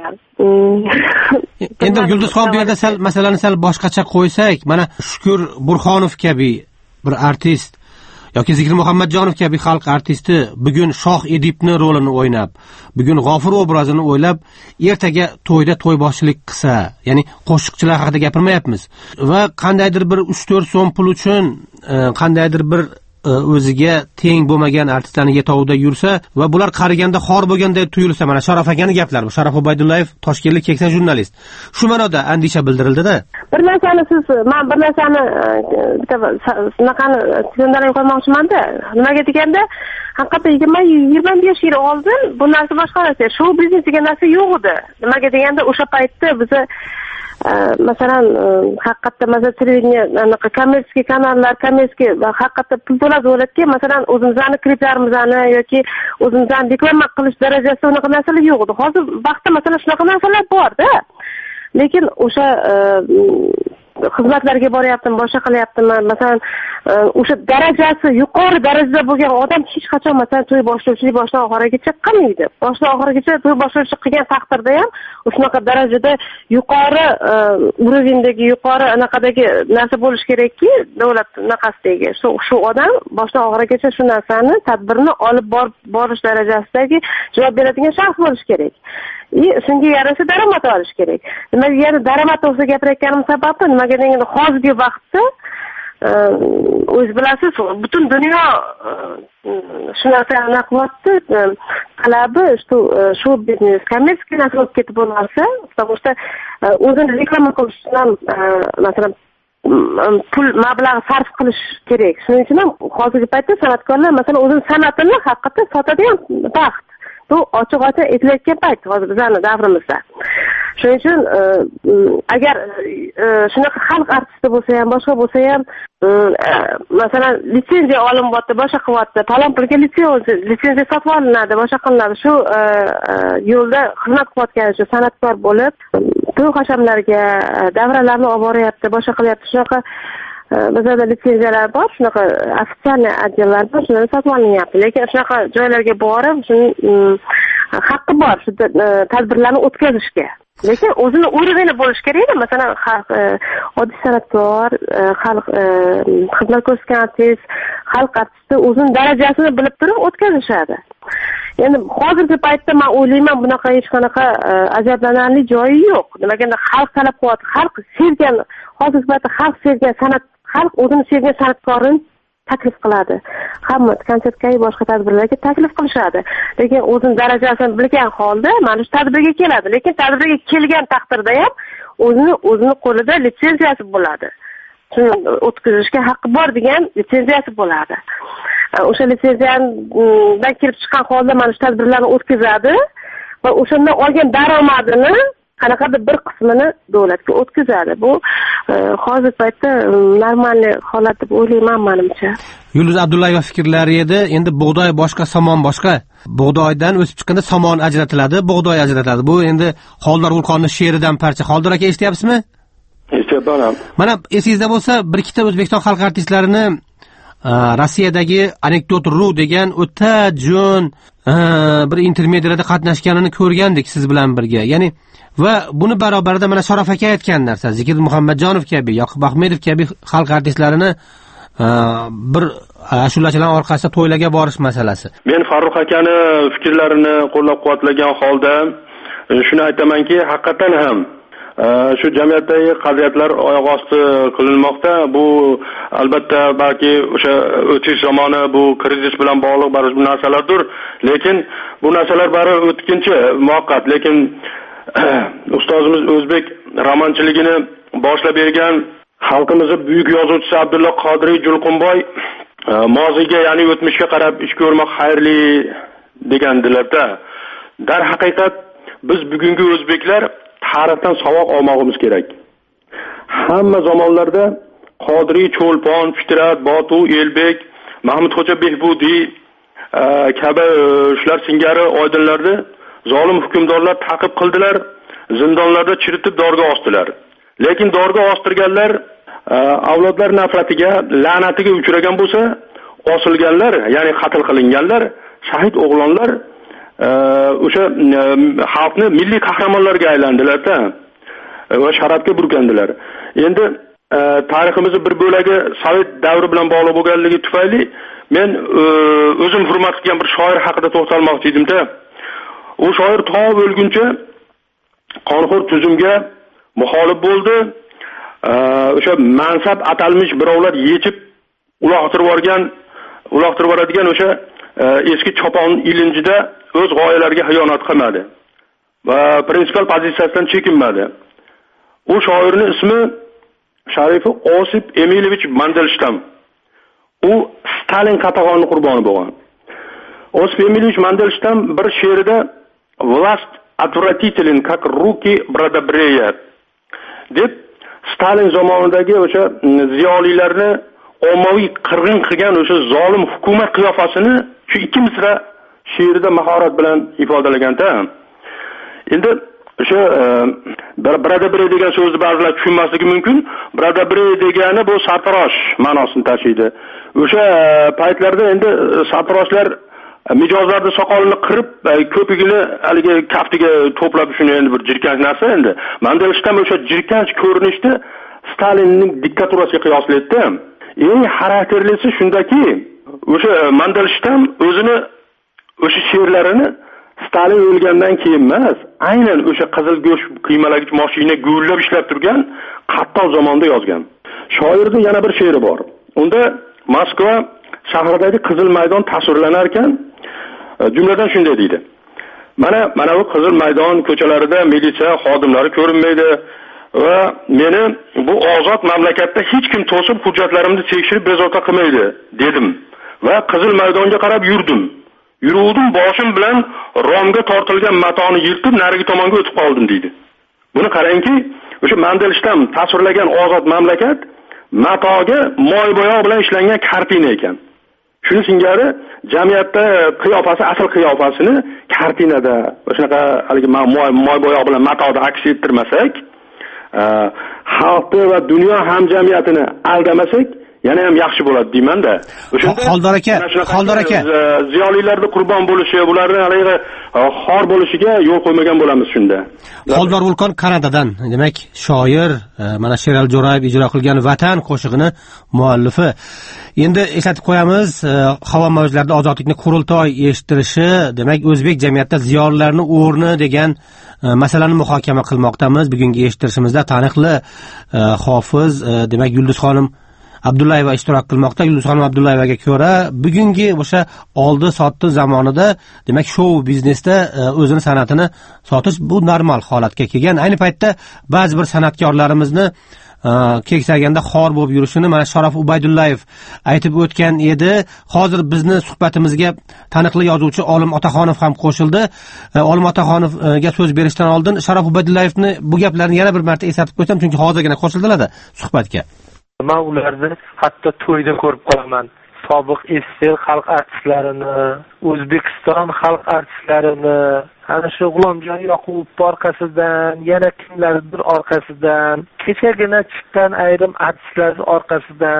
Endi Yulduzxon bu yerda sal masalani sal boshqacha qo'ysak, mana Shukur Burxonov kabi bir artist yoki Zikir Muhammadjonov kabi xalq artisti bugun Shoh Edipni rolini o'ynab, bugun G'ofur obrazini o'ylab, ertaga to'yda to'yboshchilik qilsa, ya'ni qo'shiqchilar haqida gapirmayapmiz, va qandaydir bir uch to'rt so'm pul uchun qandaydir bir o'ziga teng bo'lmagan artistlarning yetovida yursa va bular qariganda xor bo'lganda tuyulsa, mana Sharof akaning gaplari bu. Sharof Ubaydullayev toshkentlik keksa jurnalist. Shu ma'noda andisha bildirildi-da. Bir narsani siz, men bir narsani bitta shunaqani tushuntirib qo'ymoqchiman-da. Nimaga deganda, haqiqatda yigirma yigirma besh yil oldin bu narsa boshqa narsa. Show biznes degan narsa yo'q edi. Nimaga deganda, o'sha paytda biz masalan haqiqatda masalan televideniya anaqa kommersiya kanallar, kommersiya haqiqatda pul to'lab bo'ladiki, masalan o'zimizning kliplarimizni yoki o'zimizning reklama qilish darajasida unaqa narsalar yo'q edi. Hozir vaqtda masalan shunaqa narsalar bor-da. Lekin o'sha xizmatlarga boryaptim, boshqa qilyaptim. Masalan, o'sha darajasi yuqori darajada bo'lgan odam hech qachon masalan to'y boshlovchilik boshdan oxirigacha qilmaydi. Boshdan oxirigacha to'y boshlovchi qilgan taqdirda ham o'shanaqa darajada yuqori urovendagi, yuqori anaqadagi narsa bo'lish kerakki, davlat naqasidagi. Shu shu odam boshdan oxirigacha shu narsani, tadbirni olib borish darajasidagi javob beradigan shaxs bo'lish kerak. И shunga yarasha daromad olish kerak. Nima degani daromad to'g'risida gapirayotganim sababi nimaga deganda hozirgi vaqtda o'z bilasiz, butun dunyo shu narsani qilyapti. Talabi shu shu biznes, kommersiya narsa bo'lib ketib bo'lmasa, потому что o'zini reklama qilish uchun masalan pul mablag' sarf qilish kerak. Shuning uchun ham hozirgi paytda san'atkorlar masalan o'zini san'atini haqiqatda sotadigan vaqt. Bu ochiq-ochiq aytilayotgan payt hozir bizning davrimizda. Shuning uchun agar shunaqa xalq artisti bo'lsa ham, boshqa bo'lsa ham, masalan, litsenziya olinyapti, boshqa qilyapti, falon pulga litsenziya, litsenziya sotib olinadi, boshqa qilinadi. Shu yo'lda xizmat qilayotgan shu san'atkor bo'lib, to'y hashamlarga davralarni olib boryapti, boshqa qilyapti. Shunaqa bizda litsenziyalar bor, shunaqa ofitsialniy отделlar bor, shularni sotib olinyapti. Lekin shunaqa joylarga borib, shuning haqqi bor shu tadbirlarni o'tkazishga. Lekin o'zini o'rnida bo'lish kerak. Masalan, xalq oddiy san'atkor, xalq xizmat ko'rsatgan artist, xalq artisti o'zining darajasini bilib turib o'tkazishadi. Endi hozirgi paytda men o'ylayman, bunaqa hech qanaqa ajablanarli joyi yo'q. Nimaganda xalq talab qilyapti, xalq sevgan, hozirgi paytda xalq sevgan san'at, xalq o'zini sevgan san'atkorini taklif qiladi. Hamma konsertga, boshqa tadbirlarga taklif qilishadi. Lekin o'zini darajasini bilgan holda mana shu tadbirga keladi. Lekin tadbirga kelgan taqdirda ham o'zini o'zini qo'lida litsenziyasi bo'ladi. Shuni o'tkazishga haqqi bor degan litsenziyasi bo'ladi. O'sha litsenziyadan kelib chiqqan holda mana shu tadbirlarni o'tkazadi va o'shandan olgan daromadini qanaqadir bir qismini davlatga o'tkazadi. Bu hozir paytda normal holat deb o'ylayman menimcha. Yulduz Abdullayeva fikrlari edi. Endi bug'doy boshqa, somon boshqa. Bug'doydan o'sib chiqqanda somon ajratiladi, bug'doy ajratiladi. Bu endi Xoldor Vulqonning she'ridan parcha. Xoldor aka eshityapsizmi? Eshityapman. Mana esingizda bo'lsa, bir ikkita O'zbekiston xalq artistlarini Rossiyadagi Anekdot ru degan o'ta jo'n bir intermediada qatnashganini ko'rgandik siz bilan birga. Ya'ni va buni barobarida mana Sharof aka aytgan narsa, Zikir Muhammadjonov kabi, Yoqub Ahmedov kabi xalq artistlarini bir ashulachilar orqasida to'ylarga borish masalasi. Men Farruh akani fikrlarini qo'llab-quvvatlagan holda shuni aytamanki, haqiqatan ham shu jamiyatdagi qadriyatlar oyoq osti qilinmoqda. Bu albatta balki o'sha o'tish zamoni, bu krizis bilan bog'liq bir narsalardir, lekin bu narsalar bari o'tkinchi, muvaqqat. Lekin ustozimiz o'zbek romanchiligini boshlab bergan xalqimizning buyuk yozuvchisi Abdulla Qodiriy Julqunboy moziga, ya'ni o'tmishga qarab ish ko'rmoq xayrli degandilarda. Dar haqiqat biz bugungi o'zbeklar tarixdan saboq olmog'imiz kerak. Hamma zamonlarda Qodiriy, Cho'lpon, Fitrat, Botu, Elbek, Mahmudxo'ja Behbudiy kabi shular singari oydinlarni zolim hukmdorlar ta'qib qildilar, zindonlarda chiritib dorga osdilar. Lekin dorga ostirganlar avlodlar nafratiga, la'natiga uchragan bo'lsa, osilganlar, ya'ni qatl qilinganlar, shahid o'g'lonlar o'sha xalqni milliy qahramonlarga aylandilar-da va sharafga burkandilar. Endi tariximizning bir bo'lagi Sovet davri bilan bog'liq bo'lganligi tufayli men o'zim hurmat qilgan bir shoir haqida to'xtalmoqchi edim-da. U shoir to o'lguncha qonxo'r tuzumga muxolif bo'ldi. O'sha mansab atalmish birovlar yechib uloqtirib yuborgan, uloqtirib yuboradigan o'sha eski chopon ilinjida o'z g'oyalariga xiyonat qilmadi va prinsipal pozitsiyasidan chekinmadi. U shoirning ismi Sharifi Osip Emilovich Mandelstam. U Stalin qatag'oni qurboni bo'lgan. Osip Emilovich Mandelstam bir she'rida "Власть отвратителен, как руки бродобрея" deb Stalin zamonidagi o'sha ziyolilarni ommaviy qirg'in qilgan o'sha zolim hukumat qiyofasini shu ikki misra she'rida mahorat bilan ifodalaganda, endi o'sha bradabre degan so'zni ba'zilar tushunmasligi mumkin. Bradabre degani bu sartarosh ma'nosini tashiydi. O'sha paytlarda endi sartaroshlar mijozlarning soqolini qirib, ko'pigini haligi kaftiga to'plab shuni endi bir jirkanch narsa endi. Mandelstam o'sha jirkanch ko'rinishni Stalinning diktaturasiga qiyoslaydi. Eng xarakterlisi shundaki, o'sha Mandelstam o'zini o'sha she'rlarini Stalin o'lgandan keyin emas, aynan o'sha qizil go'sht qiymalagich mashina gullab ishlab turgan qattiq zamonda yozgan. Shoirning yana bir she'ri bor. Unda Moskva shahridagi Qizil maydon tasvirlanar ekan, jumladan shunday deydi: Mana mana bu Qizil maydon ko'chalarida militsiya xodimlari ko'rinmaydi va meni bu ozod mamlakatda hech kim to'sib hujjatlarimni tekshirib bezovta qilmaydi dedim va Qizil maydonga qarab yurdim. Yuruvdim, boshim bilan romga tortilgan matoni yirtib narigi tomonga o'tib qoldim deydi. Buni qarangki, o'sha Mandelstam tasvirlagan ozod mamlakat matoga moybo'yoq bilan ishlangan kartina ekan. Shuni singari jamiyatda qiyofasi, asl qiyofasini kartinada o'shanaqa haligi moybo'yoq bilan matoda aks ettirmasak, xalqni va dunyo hamjamiyatini aldamasak, yana ham yaxshi bo'ladi deyman-da. O'shanda Xoldor aka, Xoldor aka, ziyolilarning qurbon bo'lishi, ularning haligi xor bo'lishiga yo'l qo'ymagan bo'lamiz shunda. Xoldor Vulqon Kanadadan, demak, shoir, mana Sheral Jo'rayev ijro qilgan Vatan qo'shig'ini muallifi. Endi eslatib qo'yamiz, havo mavjlarida ozodlikni qurultoy eshittirishi, demak, o'zbek jamiyatida ziyolilarning o'rni degan masalani muhokama qilmoqdamiz. Bugungi eshittirishimizda taniqli hofiz, demak, Yulduz xonim Abdullayeva ishtirok qilmoqda. Yulduzxonim Abdullayevaga ko'ra, bugungi o'sha oldi sotdi zamonida, demak, shou biznesda o'zini san'atini sotish bu normal holatga kelgan. Ayni paytda ba'zi bir san'atkorlarimizni keksaganda xor bo'lib yurishini mana Sharof Ubaydullayev aytib o'tgan edi. Hozir bizni suhbatimizga taniqli yozuvchi Olim Otaxonov ham qo'shildi. Olim Otaxonovga so'z berishdan oldin Sharof Ubaydullayevni bu gaplarni yana bir marta eslatib qo'ysam, chunki hozirgina qo'shildilar-da suhbatga. Men ularni hatto to'yda ko'rib qolaman. Sobiq estel xalq artistlarini, O'zbekiston xalq artistlarini, ana shu G'ulomjon Yoqubov orqasidan, yana kimlardir orqasidan, kechagina chiqqan ayrim artistlar orqasidan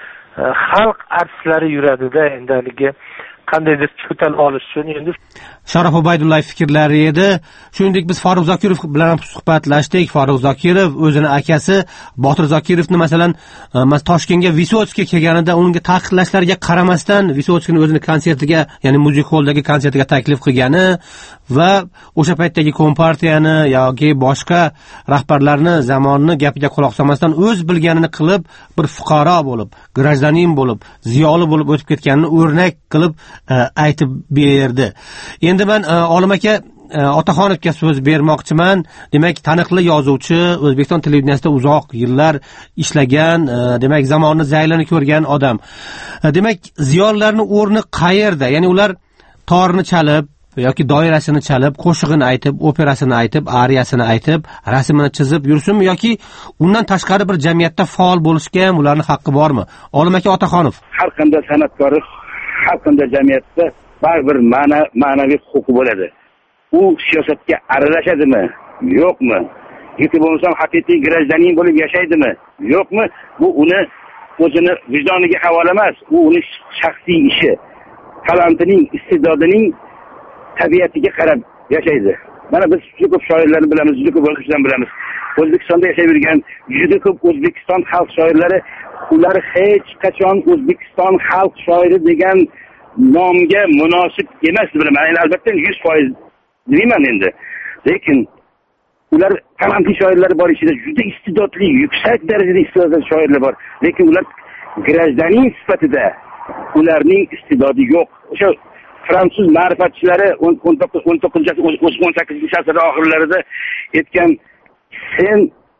xalq artistlari yuradida. Endi haligi qandaydir cho'tal olish uchun endi Sharof Ubaydullayev fikrlari edi. Shuningdek biz Farruh Zokirov bilan suhbatlashdik. Farruh Zokirov o'zini akasi Botir Zokirovni masalan Toshkentga Visotskiy kelganida unga taqiqlashlarga qaramasdan Visotskiyning o'zini konsertiga, ya'ni Music Hall'dagi konsertiga taklif qilgani va o'sha paytdagi kompartiyani yoki boshqa rahbarlarni zamonini gapiga quloq solmasdan o'z bilganini qilib, bir fuqaro bo'lib, grajdanin bo'lib, ziyoli bo'lib o'tib ketganini o'rnak qilib aytib berdi. Endi men Olim aka Otaxonovga so'z bermoqchiman. Demak, taniqli yozuvchi, O'zbekiston televideniyasida uzoq yillar ishlagan, demak, zamonning zaylini ko'rgan odam. Demak, ziyolilarning o'rni qayerda? Ya'ni ular torni chalib yoki doirasini chalib, qo'shig'ini aytib, operasini aytib, ariyasini aytib, rasmini chizib yursinmi yoki undan tashqari bir jamiyatda faol bo'lishga ham ularning haqqi bormi? Olim aka Otaxonov. Har qanday san'atkor, har qanday jamiyatda baribir ma'naviy huquqi bo'ladi. U siyosatga aralashadimi, yo'qmi? Yoki bo'lmasam haqiqiy grajdanin bo'lib yashaydimi, yo'qmi? Bu uni o'zini vijdoniga havola emas, u uning shaxsiy ishi. Talantining, iste'dodining tabiatiga qarab yashaydi. Mana biz juda ko'p shoirlarni bilamiz, juda ko'p yozuvchilarni bilamiz. O'zbekistonda yashab yurgan juda ko'p O'zbekiston xalq shoirlari, ular hech qachon O'zbekiston xalq shoiri degan nomga munosib emas bilaman. Yani albatta yuz foiz deyman endi. Lekin ular talantli shoirlar bor, ichida juda iste'dodli, yuksak darajada iste'dodli shoirlar bor. Lekin ular grajdanin sifatida ularning iste'dodi yo'q. O'sha fransuz ma'rifatchilari o'n to'qqizinchi o'n sakkizinchi asr oxirlarida aytgan, sen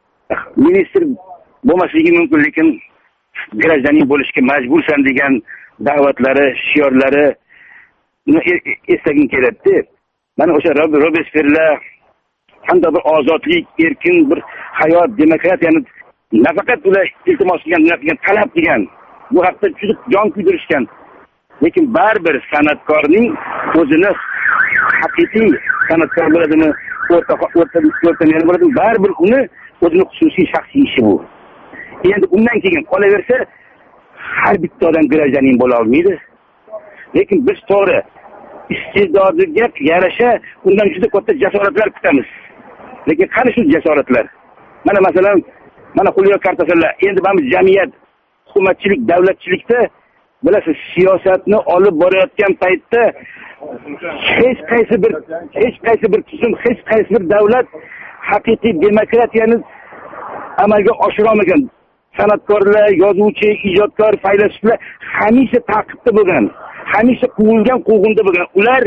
ministr bo'lmasligi mumkin, lekin grajdanin bo'lishga majbursan degan da'vatlari, shiorlari eslagim keladi. Mana o'sha Robespierrelar qanday bir ozodlik, erkin bir hayot, demokratiyani nafaqat ular iltimos qilgan, talab qilgan, bu haqda juda jon kuydirishgan. Lekin baribir san'atkorning o'zini haqiqiy san'atkor bo'ladimi, o'rta o'rtamiyona bo'ladimi, baribir uni o'zini xususiy shaxsiy ishi bu. Endi undan keyin qolaversa, har bitta odam grajdanin bo'la olmaydi. Lekin biz to'g'ri iste'dodiga yarasha undan juda katta jasoratlar kutamiz. Lekin qani shu jasoratlar? Mana masalan, mana Xulyo Kartasallar, endi biz jamiyat, hukumatchilik, davlatchilikda bilasiz, siyosatni olib borayotgan paytda hech qaysi bir hech qaysi bir tuzum, hech qaysi bir davlat haqiqiy demokratiyani amalga oshira olmagan. San'atkorlar, yozuvchi, ijodkor, faylasuflar hamisha ta'qibda bo'lgan, hamisha quvilgan, quvg'inda bo'lgan. Ular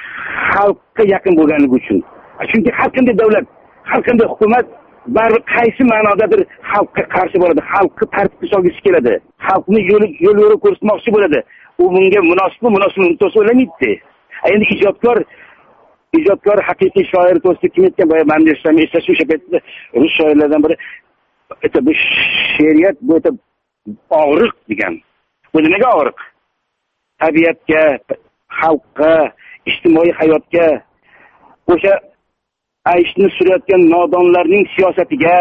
xalqqa yaqin bo'lganligi uchun. Chunki har qanday davlat, har qanday hukumat baribir qaysi ma'nodadir xalqqa qarshi bo'ladi, xalqni tartibga solgisi keladi, xalqni yo'l yo'l yo'l ko'rsatmoqchi bo'ladi. U bunga munosib, munosib to'g'ri o'ylamaydi. Endi ijodkor ijodkor haqiqiy shoir to'g'risida kim aytgan, boya men eshitdim, eshitdim o'sha paytda rus shoirlardan biri, "Это bu she'riyat, bu это og'riq" degan. Bu nimaga og'riq? Tabiatga, xalqqa, ijtimoiy hayotga, o'sha ayshni surayotgan nodonlarning siyosatiga,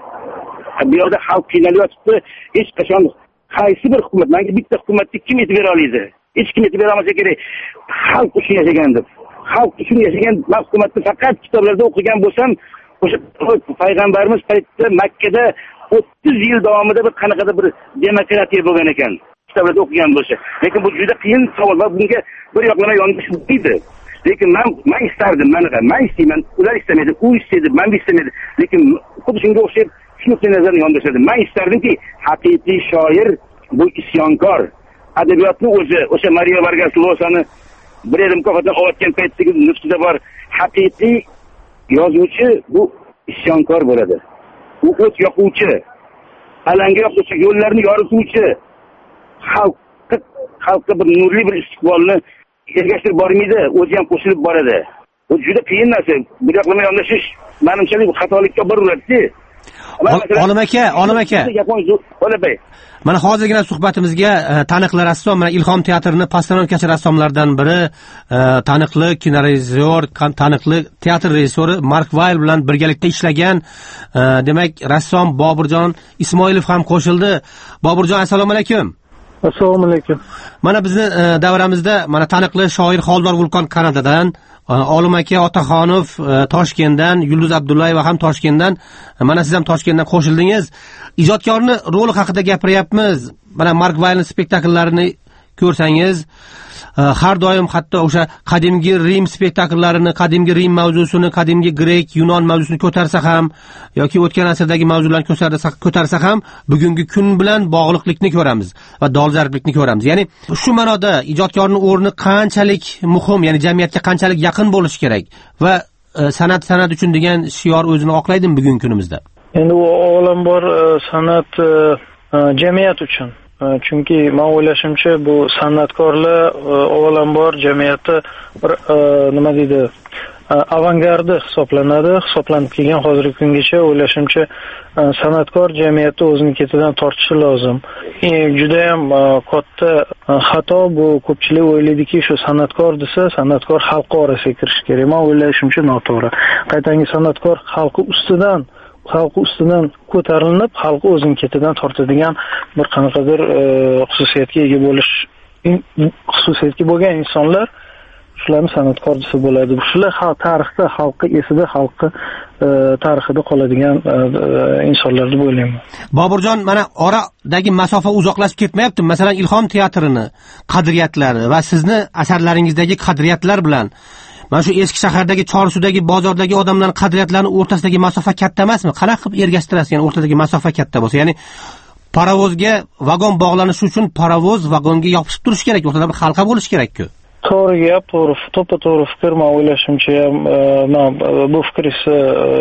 bu yerda xalq qiynalyapti. Hech qachon qaysi bir hukumat, menga bitta hukumatni kim etib bera oladi? Hech kim etib bera olmasa kerak. Xalq uchun yashagandir. Xalq uchun yashagan hukumatni faqat kitoblarda o'qigan bo'lsam, o'sha payg'ambarimiz paytida Makkada o'ttiz yil davomida bir qanaqadir bir demokratiya bo'lgan ekan. Kitoblarda o'qigan bo'lsa. Lekin bu juda qiyin savol va bunga bir yoqlama yondish bo'lmaydi. Lekin men men istardim, men men istayman, ular istamaydi, u istaydi, men istamadim. Lekin xuddi shunga o'xshab shu nuqtai nazarni yondashadi. Men istardimki, haqiqiy shoir bu isyonkor adabiyotni o'zi o'sha Mario Vargas Llosani bir yarim mukofotidan olayotgan paytdagi nutqida bor haqiqiy yozuvchi bu isyonkor bo'ladi. U o't yoquvchi, alanga yoquvchi, yo'llarni yorituvchi, xalqqa xalqqa bir nurli bir istiqbolni ergashtirib bormaydi, o'zi ham qo'shilib boradi. Bu juda qiyin narsa. Bu yoqlama yondashish menimchalik xatolikka boraveradi. Olim aka, olim aka. Mana hozirgina suhbatimizga taniqli rassom, mana Ilhom teatrini postanovkachi rassomlardan biri, taniqli kinorejissyor, taniqli teatr rejissyori Mark Weil bilan birgalikda ishlagan, demak, rassom Boburjon Ismoilov ham qo'shildi. Boburjon, assalomu alaykum. Assalomu alaykum. Mana bizni davramizda mana taniqli shoir Xoldor Vulqon Kanadadan, Olim aka Otaxonov Toshkentdan, Yulduz Abdullayeva ham Toshkentdan, mana siz ham Toshkentdan qo'shildingiz. Ijodkorni roli haqida gapiryapmiz. Mana Mark Vaylning spektakllarini ko'rsangiz, har doim hatto o'sha qadimgi Rim spektaklarini, qadimgi Rim mavzusini, qadimgi Grek, Yunon mavzusini ko'tarsa ham yoki o'tgan asrdagi mavzularni ko'tarsa ko'tarsa ham bugungi kun bilan bog'liqlikni ko'ramiz va dolzarblikni ko'ramiz. Ya'ni shu ma'noda ijodkorning o'rni qanchalik muhim, ya'ni jamiyatga qanchalik yaqin bo'lishi kerak va san'at san'at uchun degan shior o'zini oqlaydimi bugungi kunimizda? Endi u avvalambor san'at jamiyat uchun. Chunki men o'ylashimcha bu san'atkorlar avvalambor jamiyatda bir nima deydi, avangardi hisoblanadi, hisoblanib kelgan hozirgi kungacha. O'ylashimcha san'atkor jamiyatda o'zini ketidan tortishi lozim. Juda ham katta xato bu, ko'pchilik o'ylaydiki, shu san'atkor desa, san'atkor xalq orasiga kirish kerak. Men o'ylashimcha noto'g'ri. Qaytangi san'atkor xalqi ustidan xalqi ustidan ko'tarilib, xalqi o'zining ketidan tortadigan bir qanaqadir xususiyatga ega bo'lish, xususiyatga bo'lgan insonlar, shularni san'atkor desa bo'ladi. Shular xalq tarixda, xalqi esida, xalqi tarixida qoladigan insonlar deb o'ylayman. Boburjon, mana oradagi masofa uzoqlashib ketmayaptimi? Masalan, Ilhom teatrini qadriyatlari va sizni asarlaringizdagi qadriyatlar bilan mana shu eski shahardagi Chorsudagi bozordagi odamlarning qadriyatlarini o'rtasidagi masofa katta emasmi? Qanaqa qilib ergashtirasiz? Ya'ni o'rtadagi masofa katta bo'lsa, ya'ni parovozga vagon bog'lanishi uchun parovoz vagonga yopishib turish kerak, o'rtada bir halqa bo'lish kerak-ku. To'g'ri gap, to'g'ri, to'ppa-to'g'ri fikr. Men o'ylashimcha ham, men bu fikringizni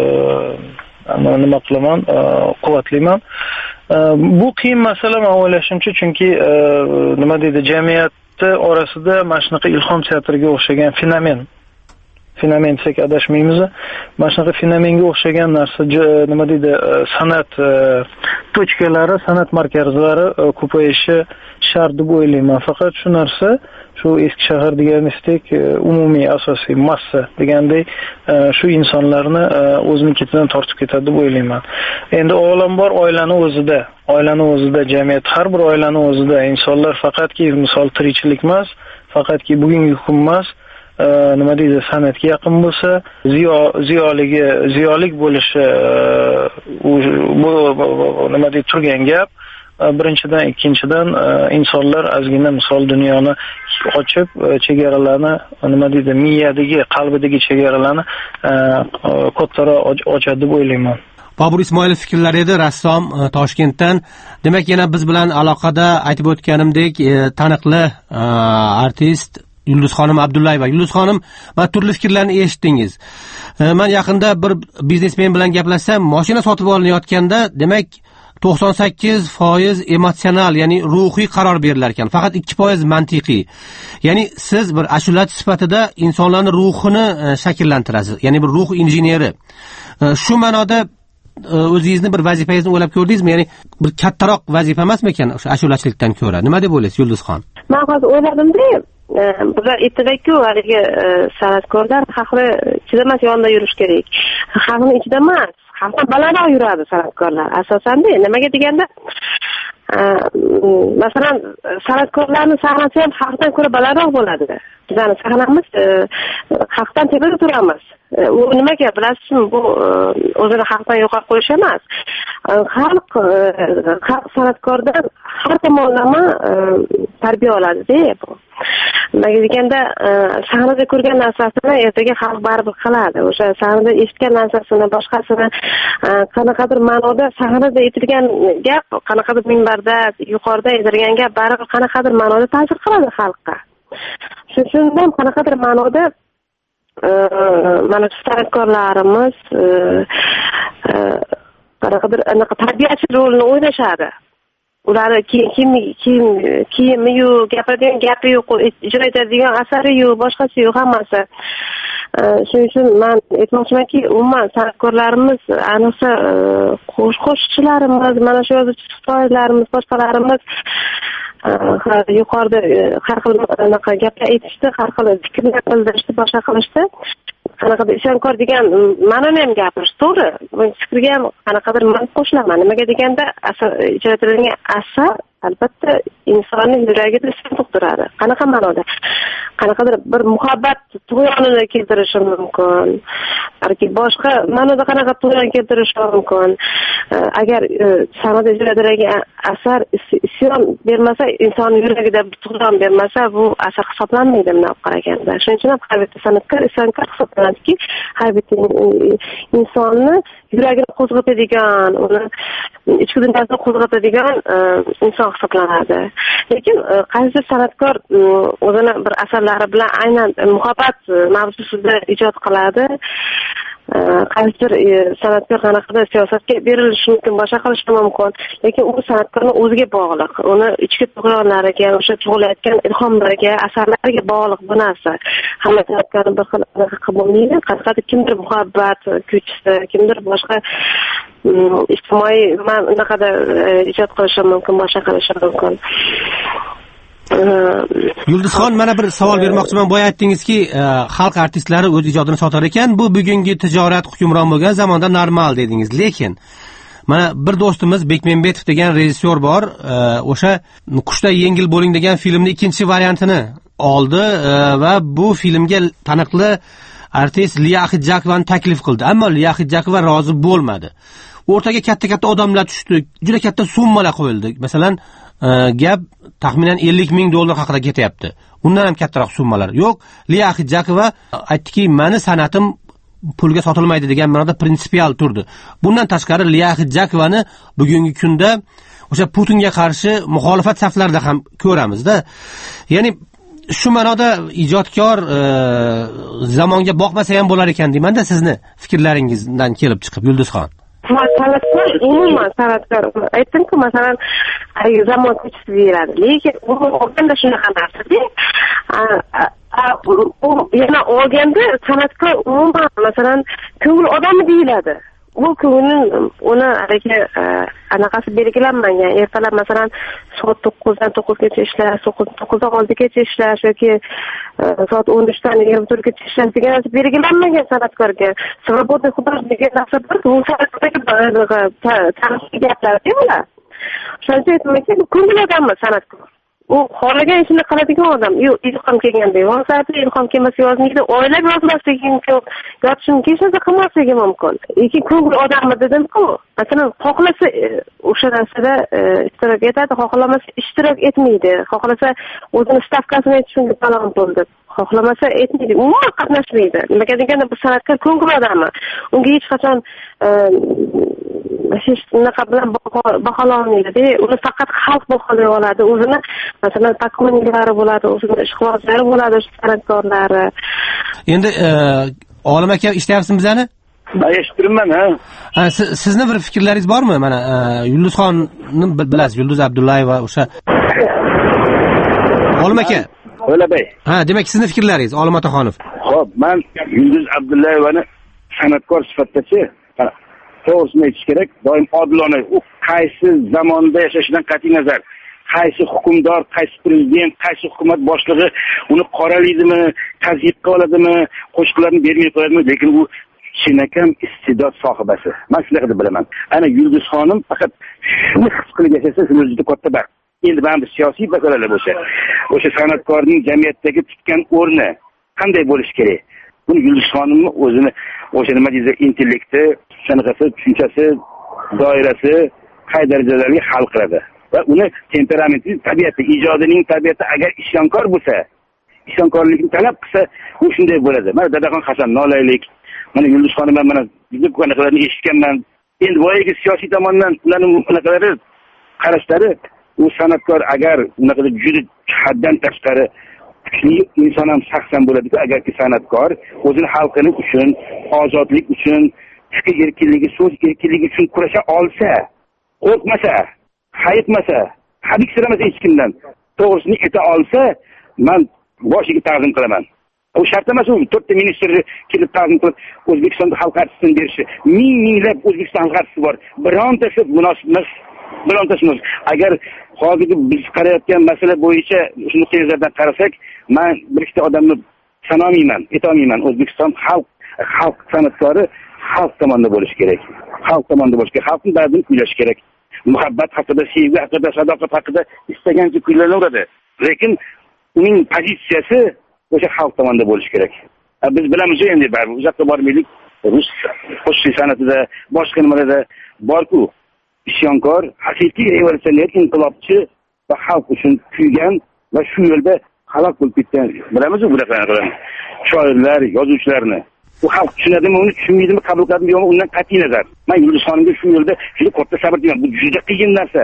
nima qilaman, quvvatlayman. Bu qiyin masala men o'ylashimcha, chunki nima deydi, jamiyatda orasida mana shunaqa Ilhom teatriga o'xshagan fenomen fenomen desak adashmaymiz. Mana shunaqa fenomenga o'xshagan narsa, nima deydi, san'at tochkalari, san'at markazlari ko'payishi shart deb o'ylayman. Faqat shu narsa, shu eski shahar deganimizdek umumiy asosiy massa degandek shu insonlarni o'zini ketidan tortib ketadi deb o'ylayman. Endi avvalambor oilani o'zida, oilani o'zida, jamiyat har bir oilani o'zida insonlar faqatki misol tirikchilik emas, faqatki bugungi kun emas, nima deydi, san'atga yaqin bo'lsa, ziyo ziyoligi, ziyolik bo'lishi bu nima deydi turgan gap. Birinchidan, ikkinchidan insonlar ozgina misol dunyoni ochib, chegaralarni nima deydi, miyadagi, qalbidagi chegaralarni kattaroq ochadi deb o'ylayman. Bobur Ismoilov fikrlari edi, rassom Toshkentdan. Demak, yana biz bilan aloqada aytib o'tganimdek taniqli artist Yulduzxonim Abdullayeva. Yulduzxonim, mana turli fikrlarni eshitdingiz. Men yaqinda bir biznesmen bilan gaplashsam, mashina sotib olinayotganda, demak, to'qson sakkiz foiz emotsional, ya'ni ruhiy qaror berilar ekan. Faqat ikki foiz mantiqiy. Ya'ni siz bir ashulachi sifatida insonlarning ruhini shakllantirasiz. Ya'ni bir ruh injeneri. Shu ma'noda o'zingizni bir vazifangizni o'ylab ko'rdingizmi? Ya'ni bir kattaroq vazifa emasmi ekan o'sha ashulachilikdan ko'ra? Nima deb o'ylaysiz, Yulduzxon? Men hozir o'yladim-da, bular aytdilar-ku, haligi san'atkorlar xalqni chidamas yonida yurish kerak. Xalqni ichida emas, xalqdan balandroq yuradi san'atkorlar. Asosanda nimaga deganda, masalan, san'atkorlarning sahnasi ham xalqdan ko'ra balandroq bo'ladi. Bizning sahnamiz xalqdan tepada turamiz. u nimaga bilasizmi, bu o'zini xalqdan yo'qotib qo'yish emas. Xalq xalq san'atkordan har tomonlama tarbiya oladi-da bu. Nimaga deganda sahnada ko'rgan narsasini ertaga xalq baribir qiladi. O'sha sahnada eshitgan narsasini, boshqasini qanaqadir ma'noda sahnada aytilgan gap, qanaqadir minbarda, yuqorida aytilgan gap baribir qanaqadir ma'noda ta'sir qiladi xalqqa. Shuning uchun ham qanaqadir ma'noda mana san'atkorlarimiz qanaqadir anaqa tarbiyachi rolini o'ynashadi. Ular kiyim kiyim kiyimi-yu, gapiradigan gapi-yu, ijro etadigan asari-yu, boshqasi-yu hammasi. Shuning uchun men aytmoqchimanki, umuman san'atkorlarimiz, ayniqsa qo'shiqchilarimiz, mana shu yozuvchi shoirlarimiz, boshqalarimiz yuqorida har xil anaqa gaplar aytishdi, har xil fikrlar bildirishdi, boshqa qilishdi. Qanaqadir isyonkor degan ma'noni ham gapirish to'g'ri. Men fikriga ham qanaqadir men qo'shilaman. Nimaga deganda ijro etilgan asar albatta insonning yuragida isyon tug'diradi. Qanaqa ma'noda? Qanaqadir bir muhabbat tug'yonini keltirishi mumkin. Balki boshqa ma'noda qanaqa tug'yon keltirishi mumkin. Agar san'at ijro etilgan asar isyon bermasa, inson yuragida tug'yon bermasa, bu asar hisoblanmaydi bunday qaraganda. Shuning uchun ham har bitta san'atkor isyonkor hisoblanadiki, har bitta insonni yuragini qo'zg'atadigan, uni ichki dunyosini qo'zg'atadigan inson hisoblanadi. Lekin qaysi san'atkor o'zini bir asarlari bilan aynan muhabbat mavzusida ijod qiladi, qaysidir san'atkor qanaqadir siyosatga berilishi mumkin, boshqa qilishi mumkin, lekin u san'atkorning o'ziga bog'liq, uni ichki tug'yonlariga, o'sha tug'ilayotgan ilhomlarga, asarlariga bog'liq bu narsa. Hamma san'atkorni bir xil anaqa qilib bo'lmaydi. Qanaqadir kimdir muhabbat kuchisi, kimdir boshqa ijtimoiy man unaqada ijod qilishi mumkin, boshqa qilishi mumkin. Yulduzxon, mana bir savol bermoqchiman. Boya aytdingizki, xalq artistlari o'z ijodini sotar ekan, bu bugungi tijorat hukmron bo'lgan zamonda normal dedingiz. Lekin mana bir do'stimiz Bekmenbetov degan rejissyor bor, o'sha Qushda yengil bo'ling degan filmning ikkinchi variantini oldi va bu filmga taniqli artist Liya Axedjakovani taklif qildi. Ammo Liya Axedjakova rozi bo'lmadi. O'rtaga katta-katta odamlar tushdi, juda katta summalar qo'yildi. Masalan, gap taxminan ellik ming dollar haqida ketyapti. Undan ham kattaroq summalar. Yo'q, Liya Axedjakova aytdiki, "Meni san'atim pulga sotilmaydi" degan ma'noda prinsipial turdi. Bundan tashqari Liya Axedjakovani bugungi kunda o'sha Putinga qarshi muxolifat saflarida ham ko'ramizda. Ya'ni shu ma'noda ijodkor zamonga boqmasa ham bo'lar ekan deymanda, sizni fikrlaringizdan kelib chiqib, Yulduzxon. San'atkor umuman san'atkor aytdim-ku, masalan, zamon kuchsiz deyiladi. Lekin u olganda shunaqa narsa-da. U yana olganda san'atkor umuman masalan ko'ngil odami deyiladi. Bu ko'ngilning uni haligi anaqasi belgilanmagan. Ertalab masalan soat to'qqizdan to'qqizgacha ishlash, to'qqizdan oltigacha ishlash yoki soat o'n uchdan yigirma to'rtgacha ishlash degan narsa belgilanmagan san'atkorga. Svobodniy художник degan narsa bor, bu san'atdagi tarixiy gaplar-da bular. Shuning uchun aytmoqchi, ko'ngil odami san'atkor. U xohlagan ishini qiladigan odam. Yo'q, ilhom kelganda yozadi, ilhom kelmasa yozmaydi, oylab yozmasligi mumkin, yozishni kechasi qilmasligi mumkin. Lekin ko'ngil odami dedim-ku, masalan, xohlasa o'sha narsada ishtirok etadi, xohlamasa ishtirok etmaydi, xohlasa o'zini stavkasini aytishga talon bo'ldi. Xohlamasa aytmaydi, umuman qatnashmaydi. Nimaga deganda bu san'atkor ko'ngil odami. Unga hech qachon hech naqa bilan baholanmaydi. Uni faqat xalq baholay oladi. O'zini masalan takomillari bo'ladi, o'zini ishqibozlari bo'ladi, san'atkorlari. Endi Olim aka eshityapsizmi bizani? Men eshittirman, ha. Ha, sizni bir fikrlaringiz bormi? Mana Yulduzxonni bilasiz, Yulduz Abdullayeva o'sha. Olim aka. O'labay. Ha, demak sizning fikrlaringiz, Olim Otaxonov. Xo'p, men Yulduz Abdullayevani san'atkor sifatida to'g'risini aytish kerak, doim odilona, u qaysi zamonda yashashidan qat'iy nazar, qaysi hukmdor, qaysi prezident, qaysi hukumat boshlig'i uni qoralaydimi, tazyiq qila oladimi, qo'shiqlarni bermay qo'yadimi, lekin u chinakam iste'dod sohibasi. Men shunaqa bilaman. Ana Yulduzxonim faqat shuni his qilib yashasa, shuni o'zida katta baxt. Endi mana bu siyosiy masalalar bo'lsa, o'sha san'atkorning jamiyatdagi tutgan o'rni qanday bo'lishi kerak? buni Yulduzxonimni o'zini o'sha nima deydi, intellekti, sanaqasi, tushunchasi, doirasi qay darajalarga hal qiladi va uni temperamenti, tabiati, ijodining tabiati agar isyonkor bo'lsa, isyonkorlikni talab qilsa, u shunday bo'ladi. Mana Dadaxon Hasan Nolaylik, mana Yulduzxonim mana juda qanaqalarni eshitganman. Endi voyaga siyosiy tomondan ularning qanaqalari qarashlari, u san'atkor agar unaqa juda haddan tashqari kuchli inson ham shaxsan bo'ladi-ku, agarki san'atkor o'zini xalqini uchun, ozodlik uchun, fikr erkinligi, so'z erkinligi uchun kurasha olsa, qo'rqmasa, hayiqmasa, hadiksiramasa hech kimdan, to'g'risini ayta olsa, men boshiga ta'zim qilaman. U shart emas, u to'rtta ministr kelib ta'zim qilib O'zbekistonda xalq artisini berishi. Ming minglab O'zbekiston xalq artisti bor. Birontasi munosib emas, birontasi emas. Agar hozirgi biz qarayotgan masala bo'yicha shuni qiyozlardan qarasak, men bir ikkita odamni sanomayman, aytolmayman. O'zbekiston xalq xalq san'atkori xalq tomonidan bo'lishi kerak. Xalq tomonidan bo'lishi kerak. Xalqning dardini kuylash kerak. Muhabbat haqida, sevgi haqida, sadoqat haqida istagancha kuylanaveradi. Lekin uning pozitsiyasi o'sha xalq tomonidan bo'lishi kerak. Biz bilamiz endi baribir uzoqqa bormaylik. Rus qo'shiq san'atida, boshqa nimalarda borku, isyonkor, haqiqiy revolyutsioner, inqilobchi va xalq uchun kuygan va shu yo'lda halok bo'lib ketgan. Bilamiz-ku bunaqa shoirlar, yozuvchilarni. Bu xalq tushunadimi, uni tushunmaydimi, qabul qiladimi yo'qmi, undan qat'iy nazar. Men Yulduzxonimga shu yo'lda juda katta sabr tilayman. Bu juda qiyin narsa.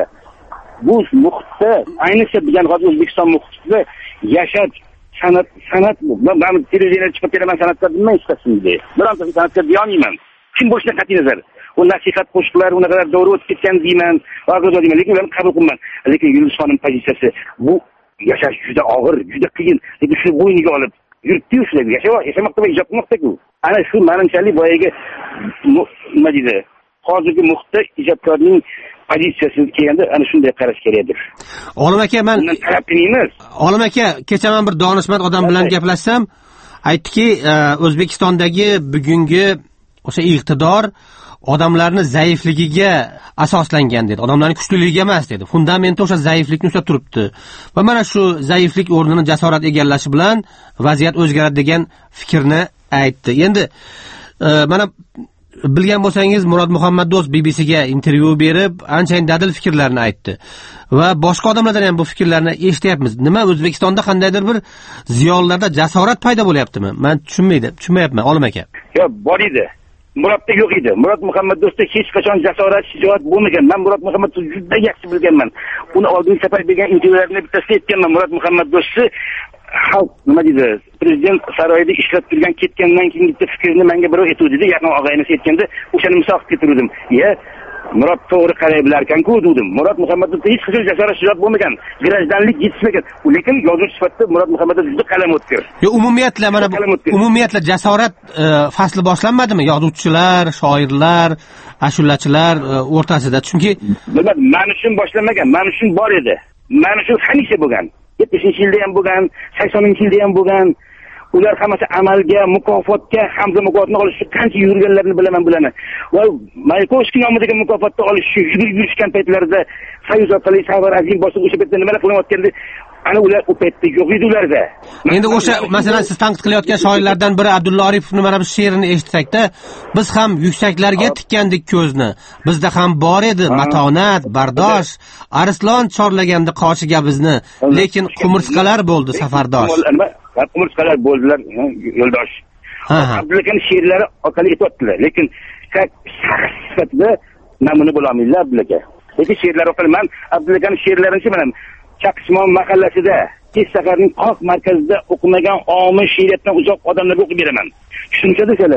Bu muhitda, ayniqsa bizning hozir O'zbekiston muhitida yashash san'at san'at bu. Men televiziyaga chiqib kelaman san'atkor demayman hech qachon. Bironta san'atkor deyolmayman. Kim bo'lishidan qat'iy nazar. U nasihat qo'shiqlar, unaqa to'g'ri o'tib ketgan deyman, og'iz deyman, lekin ularni qabul qilmayman. Lekin Yulduzxonim pozitsiyasi bu yashash juda og'ir, juda qiyin. Lekin shuni bo'yniga olib yuribdi-yu shunday yashash, yashamoqda va ijod qilmoqda-ku. Ana shu menimchalik boyaga nima deydi? Hozirgi muhitda ijodkorning pozitsiyasiga kelganda ana shunday qarash kerakdir. Olim aka, men talab qilmaymiz. Olim aka, kecha men bir donishmand odam bilan gaplashsam, aytdiki, O'zbekistondagi bugungi o'sha iqtidor odamlarning zaifligiga asoslangan dedi. Odamlarning kuchliligiga emas dedi. Fundamenti o'sha zaiflikni ushlab turibdi. Va mana shu zaiflik o'rnini jasorat egallashi bilan vaziyat o'zgaradi degan fikrni aytdi. Endi mana bilgan bo'lsangiz, Murod Muhammaddo'st B B C ga intervyu berib, anchayin dadil fikrlarni aytdi. Va boshqa odamlardan ham bu fikrlarni eshityapmiz. Nima O'zbekistonda qandaydir bir ziyolilarda jasorat paydo bo'lyaptimi? Men tushunmaydi, tushunmayapman, Olim aka. Yo'q, bor edi. Murodda yo'q edi. Murod Muhammaddo'stda hech qachon jasorat, shijoat bo'lmagan. Men Murod Muhammaddo'stni juda yaxshi bilganman. Uni oldingi safar bergan intervyularni bittasida aytganman. Murod Muhammaddo'stni xalq nima deydi? Prezident saroyida ishlab turgan ketgandan keyin bitta fikrni menga birov aytdi dedi. Yaqin og'aynisi aytganda, o'shani misol qilib keltirdim. "Ya, Murod to'g'ri qaray bilar ekan-ku" dedim. Murod Muhammaddo'stda hech qachon jasorat, shijoat bo'lmagan. Grajdanlik yetishmagan. Lekin yozuvchi sifatida Murod Muhammaddo'st juda qalam o'tkir. Yo, umumiyatla mana bu umumiyatla jasorat fasli boshlanmadimi? Yozuvchilar, shoirlar, ashulachilar o'rtasida. Chunki bilmadim, men uchun boshlanmagan, men uchun bor edi. Men uchun hamisha bo'lgan. yetmishinchi yilda ham bo'lgan, saksoninchi yilda ham bo'lgan. Ular hammasi amalga, mukofotga, hamza mukofotini olishga qancha yurganlarini bilaman bularni. Va Mayakovskiy nomidagi mukofotni olish uchun yugurib yurishgan paytlarida Soyuz orqali Sarvar Azim boshqa o'sha paytda nimalar qilayotgandi, ana ular u paytda yo'q edi ularda. Endi o'sha masalan siz tanqid qilayotgan shoirlardan biri Abdulla Oripovning mana bu she'rini eshitsakda, biz ham yuksaklarga tikkandik ko'zni. Bizda ham bor edi matonat, bardosh, Arslon chorlaganda qoshiga bizni, lekin qumursqalar bo'ldi safardosh. Qumursqalar bo'ldilar yo'ldosh. Abdullaning she'rlari orqali aytibdilar, lekin shaxs sifatida namuna bo'la olmaydilar Abdullaga. Lekin she'rlar orqali men Abdullaning she'rlarini bilan Chaqishmon mahallasida, Kessaharning qoq markazida o'qimagan omi she'riyatdan uzoq odamlarga o'qib beraman. Tushunchada sala.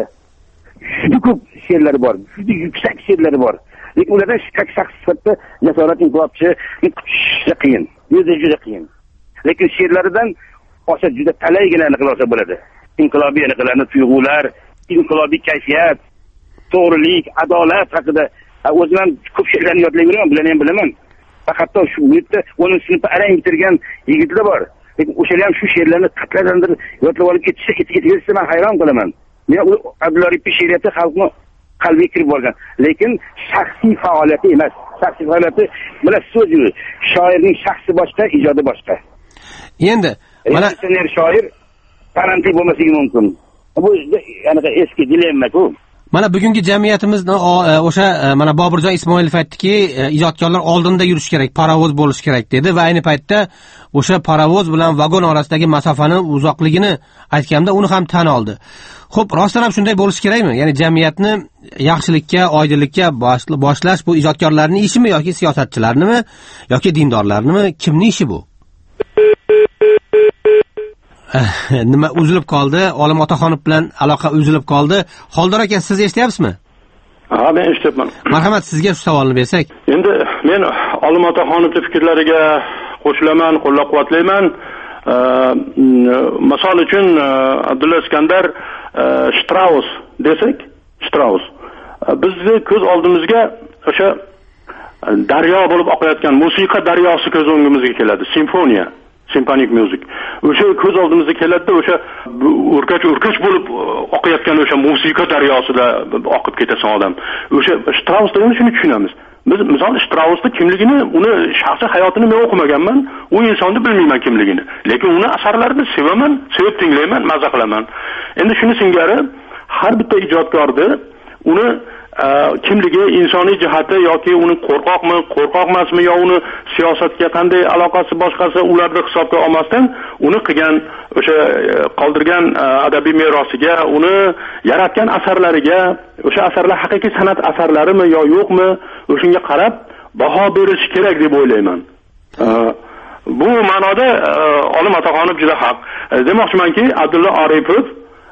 Juda ko'p she'rlari bor, juda yuksak she'rlari bor. Lekin ulardan shaxs sifatida jasorat inqilobchi juda qiyin, juda juda qiyin. Lekin she'rlaridan o'sha juda talaygina aniqlasa bo'ladi. Inqilobiy aniqlarni tuyg'ular, inqilobiy kayfiyat, to'g'rilik, adolat haqida o'zim ko'p she'rlarni yodlayveraman, bularni ham bilaman. Faqat shu yerda o'ninchi sinfda arang bitirgan yigitlar bor. Lekin o'shalar ham shu she'rlarni qatlardandir yodlab olib ketishsa, ketib men hayron qolaman. Men u Abdulla Oripov she'riyati xalqni qalbiga kirib bo'lgan. Lekin shaxsiy faoliyati emas. Shaxsiy faoliyati bilasiz, so'zi shoirning shaxsi boshqa, ijodi boshqa. Endi mana shoir taranti bo'lmasligi mumkin. bu anaqa eski dilemma-ku. Mana bugungi jamiyatimizni o'sha mana Boburjon Ismoilov aytdiki, ijodkorlar oldinda yurish kerak, parovoz bo'lish kerak dedi va ayni paytda o'sha parovoz bilan vagon orasidagi masofani uzoqligini aytganda uni ham tan oldi. Xo'p, rostdan ham shunday bo'lishi kerakmi? Ya'ni jamiyatni yaxshilikka, oydinlikka boshlash bu ijodkorlarning ishimi yoki siyosatchilarnimi yoki dindorlarnimi? Kimning ishi bu? Nima uzilib qoldi? Olim Otaxonov bilan aloqa uzilib qoldi. Xoldor aka, siz eshityapsizmi? Ha, men eshityapman. Marhamat, sizga shu savolni bersak. Endi men Olim Otaxonovning fikrlariga qo'shilaman, qo'llab-quvvatlayman. Misol uchun Abdulla Iskandar Strauss desak, Strauss bizni ko'z oldimizga o'sha daryo bo'lib oqayotgan musiqa daryosi ko'z o'ngimizga keladi. Simfoniya, symphonic music. O'sha ko'z oldimizga keladi, o'sha urkach-urkach bo'lib oqayotgan o'sha musiqa daryosida oqib ketasan odam. O'sha Strauss degani shuni tushunamiz. Biz misol Straussning kimligini, uni shaxsiy hayotini men o'qimaganman, u insonni bilmayman kimligini. Lekin uni asarlarini sevaman, sevib tinglayman, mazza qilaman. Endi shuni singari har bitta ijodkorni uni kimligi, insoniy jihati yoki uni qo'rqoqmi, qo'rqoq emasmi, yo uni siyosatga qanday aloqasi boshqasi ularni hisobga olmasdan uni qilgan o'sha qoldirgan adabiy merosiga, uni yaratgan asarlariga, o'sha asarlar haqiqiy san'at asarlarimi yo yo'qmi, o'shunga qarab baho berish kerak deb o'ylayman. Bu ma'noda Olim Otaxonov juda haq. Demoqchimanki, Abdulla Oripov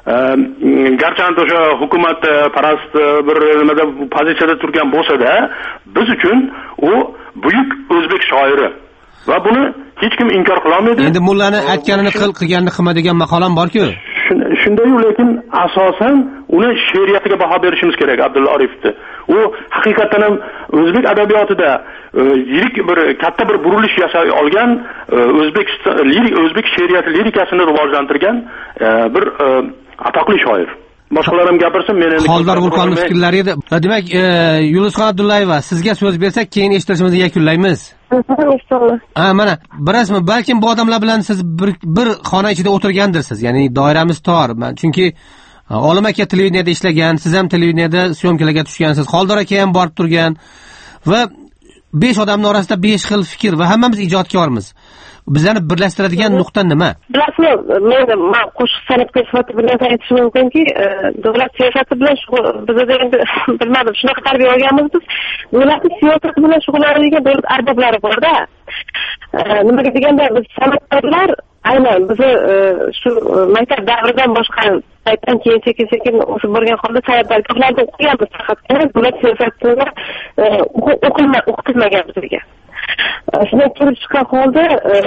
garchand o'sha hukumat parast bir nimada pozitsiyada turgan bo'lsa-da, biz uchun u buyuk o'zbek shoiri va buni hech kim inkor qila olmaydi. Endi mullani aytganini qil, qilganini qilma degan maqolam bor-ku. Shunday-yu, lekin asosan uni she'riyatiga baho berishimiz kerak Abdulla Oripovni. U haqiqatan ham o'zbek adabiyotida lirik bir katta bir burilish yasay olgan, o'zbek lirik o'zbek she'riyati lirikasini rivojlantirgan bir atoqli shoir. Boshqalar ham gapirsin, men endi Xoldor Vulqonning fikrlari edi. Demak, Yulduzxon Abdullayeva, sizga so'z bersak, keyin eshitishimizni yakunlaymiz. Ha, mana, bilasizmi, balkim bu odamlar bilan siz bir, bir xona ichida o'tirgandirsiz. Ya'ni doiramiz tor. Chunki Olim aka televideniyada ishlagan, siz ham televideniyada syomkalarga tushgansiz. Xoldor aka ham borib turgan va besh odamning orasida besh xil fikr va hammamiz ijodkormiz. Bizlarni birlashtiradigan nuqta nima? Bilasizmi, men men qo'shiq san'atga sifati bilan aytishim mumkinki, davlat siyosati bilan bizda endi bilmadim, shunaqa tarbiya olganmiz biz. Davlat siyosati bilan shug'ullanadigan davlat arboblari bor-da. Nimaga deganda biz san'atkorlar aynan bizni shu maktab davridan boshqa paytdan keyin sekin-sekin o'sib borgan holda san'at dargohlarida o'qiganmiz faqat. Davlat siyosatini o'qitilmagan bizga. Shundan kelib chiqqan holda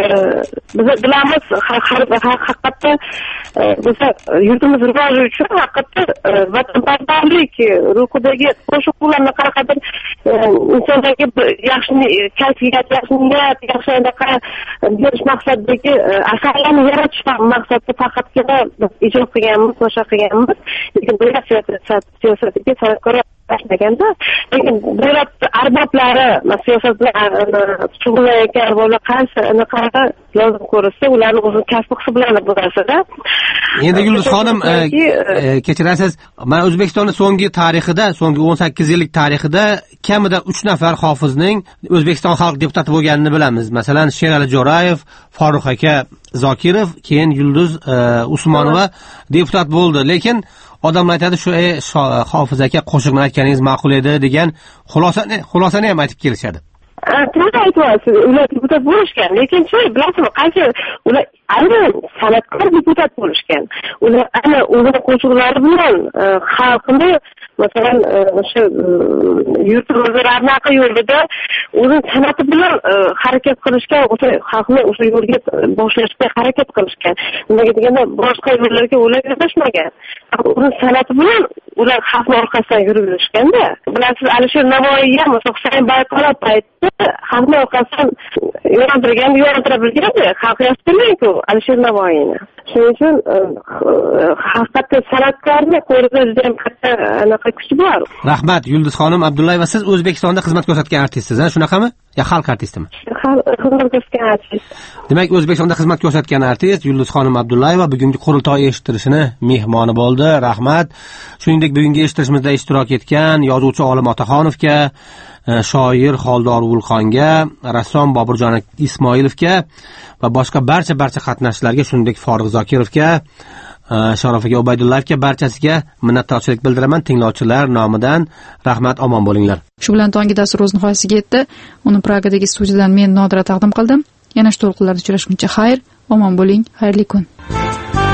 biz bilamiz, haqiqatda biz yurtimiz rivoji uchun haqiqatda vatanparvarlik ruhidagi qo'shiqlarni qanaqadir insondagi yaxshi kayfiyat, yaxshi niyat, yaxshi anaqa berish maqsadidagi asarlarni yaratish maqsadida faqatgina ijod qilganmiz, boshqa qilganmiz. Lekin davlat siyosatiga san'atkorlar tashlaganda, lekin davlat arboblari siyosat bilan shug'ullanayotgan arboblar qaysi anaqa lozim ko'rsa, ularni o'zini kasb qilsa bilan bo'lasida. Endi Yulduz xonim, kechirasiz, mana O'zbekistonning so'nggi tarixida, so'nggi o'n sakkiz yillik tarixida kamida uch nafar hofizning O'zbekiston xalq deputati bo'lganini bilamiz. Masalan, Sherali Jo'rayev, Farruh aka Zokirov, keyin Yulduz Usmonova deputat bo'ldi. Lekin odamlar aytadi, shu ey Hofiz aka qo'shiqni aytganingiz ma'qul edi degan xulosani xulosani ham aytib kelishadi. To'g'ri aytyapsiz, ular deputat bo'lishgan, lekin shu bilasizmi, qaysi ular aynan san'atkor deputat bo'lishgan. Ular ana o'zini qo'shiqlari bilan xalqni, masalan, o'sha yurtimizni ravnaqi yo'lida o'zini san'ati bilan harakat qilishgan, o'sha xalqni o'sha yo'lga boshlashga harakat qilishgan. Nimaga deganda boshqa yo'llarga ular yurishmagan. O'zini san'ati bilan ular xalqni orqasidan yurib yurishganda. Bilasiz, Alisher Navoiy ham Husayn Bayqalov paytda xalqni orqasidan yo'naltirgan yo'naltira bilganmi? Xalq yoshtirmayku Alisher Navoiyni. Shuning uchun haqiqatda san'atkorni qo'lida juda ham katta anaqa kuch bor. Rahmat Yulduzxonim Abdullayeva, siz O'zbekistonda xizmat ko'rsatgan artistsiz, ha, shunaqami? Ya xalq artistimi? Xizmat ko'rsatgan artist. Demak, O'zbekistonda xizmat ko'rsatgan artist Yulduzxonim Abdullayeva bugungi qurultoy eshittirishini mehmoni bo'ldi. Rahmat. Shuningdek, bugungi eshittirishimizda ishtirok etgan yozuvchi Olim Otaxonovga, shoir Xoldor Vulqonga, rassom Boburjon Ismoilovga va boshqa barcha barcha qatnashchilarga, shuningdek Forig Zokirovga, Sharof aka Ubaydullayevga, barchasiga minnatdorchilik bildiraman. Tinglovchilar nomidan rahmat, omon bo'linglar. Shu bilan tonggi dastur o'z nihoyasiga yetdi. Uni Pragadagi studiyadan men Nodira taqdim qildim. Yana shu to'lqinlarda uchrashguncha xayr, omon bo'ling, xayrli kun.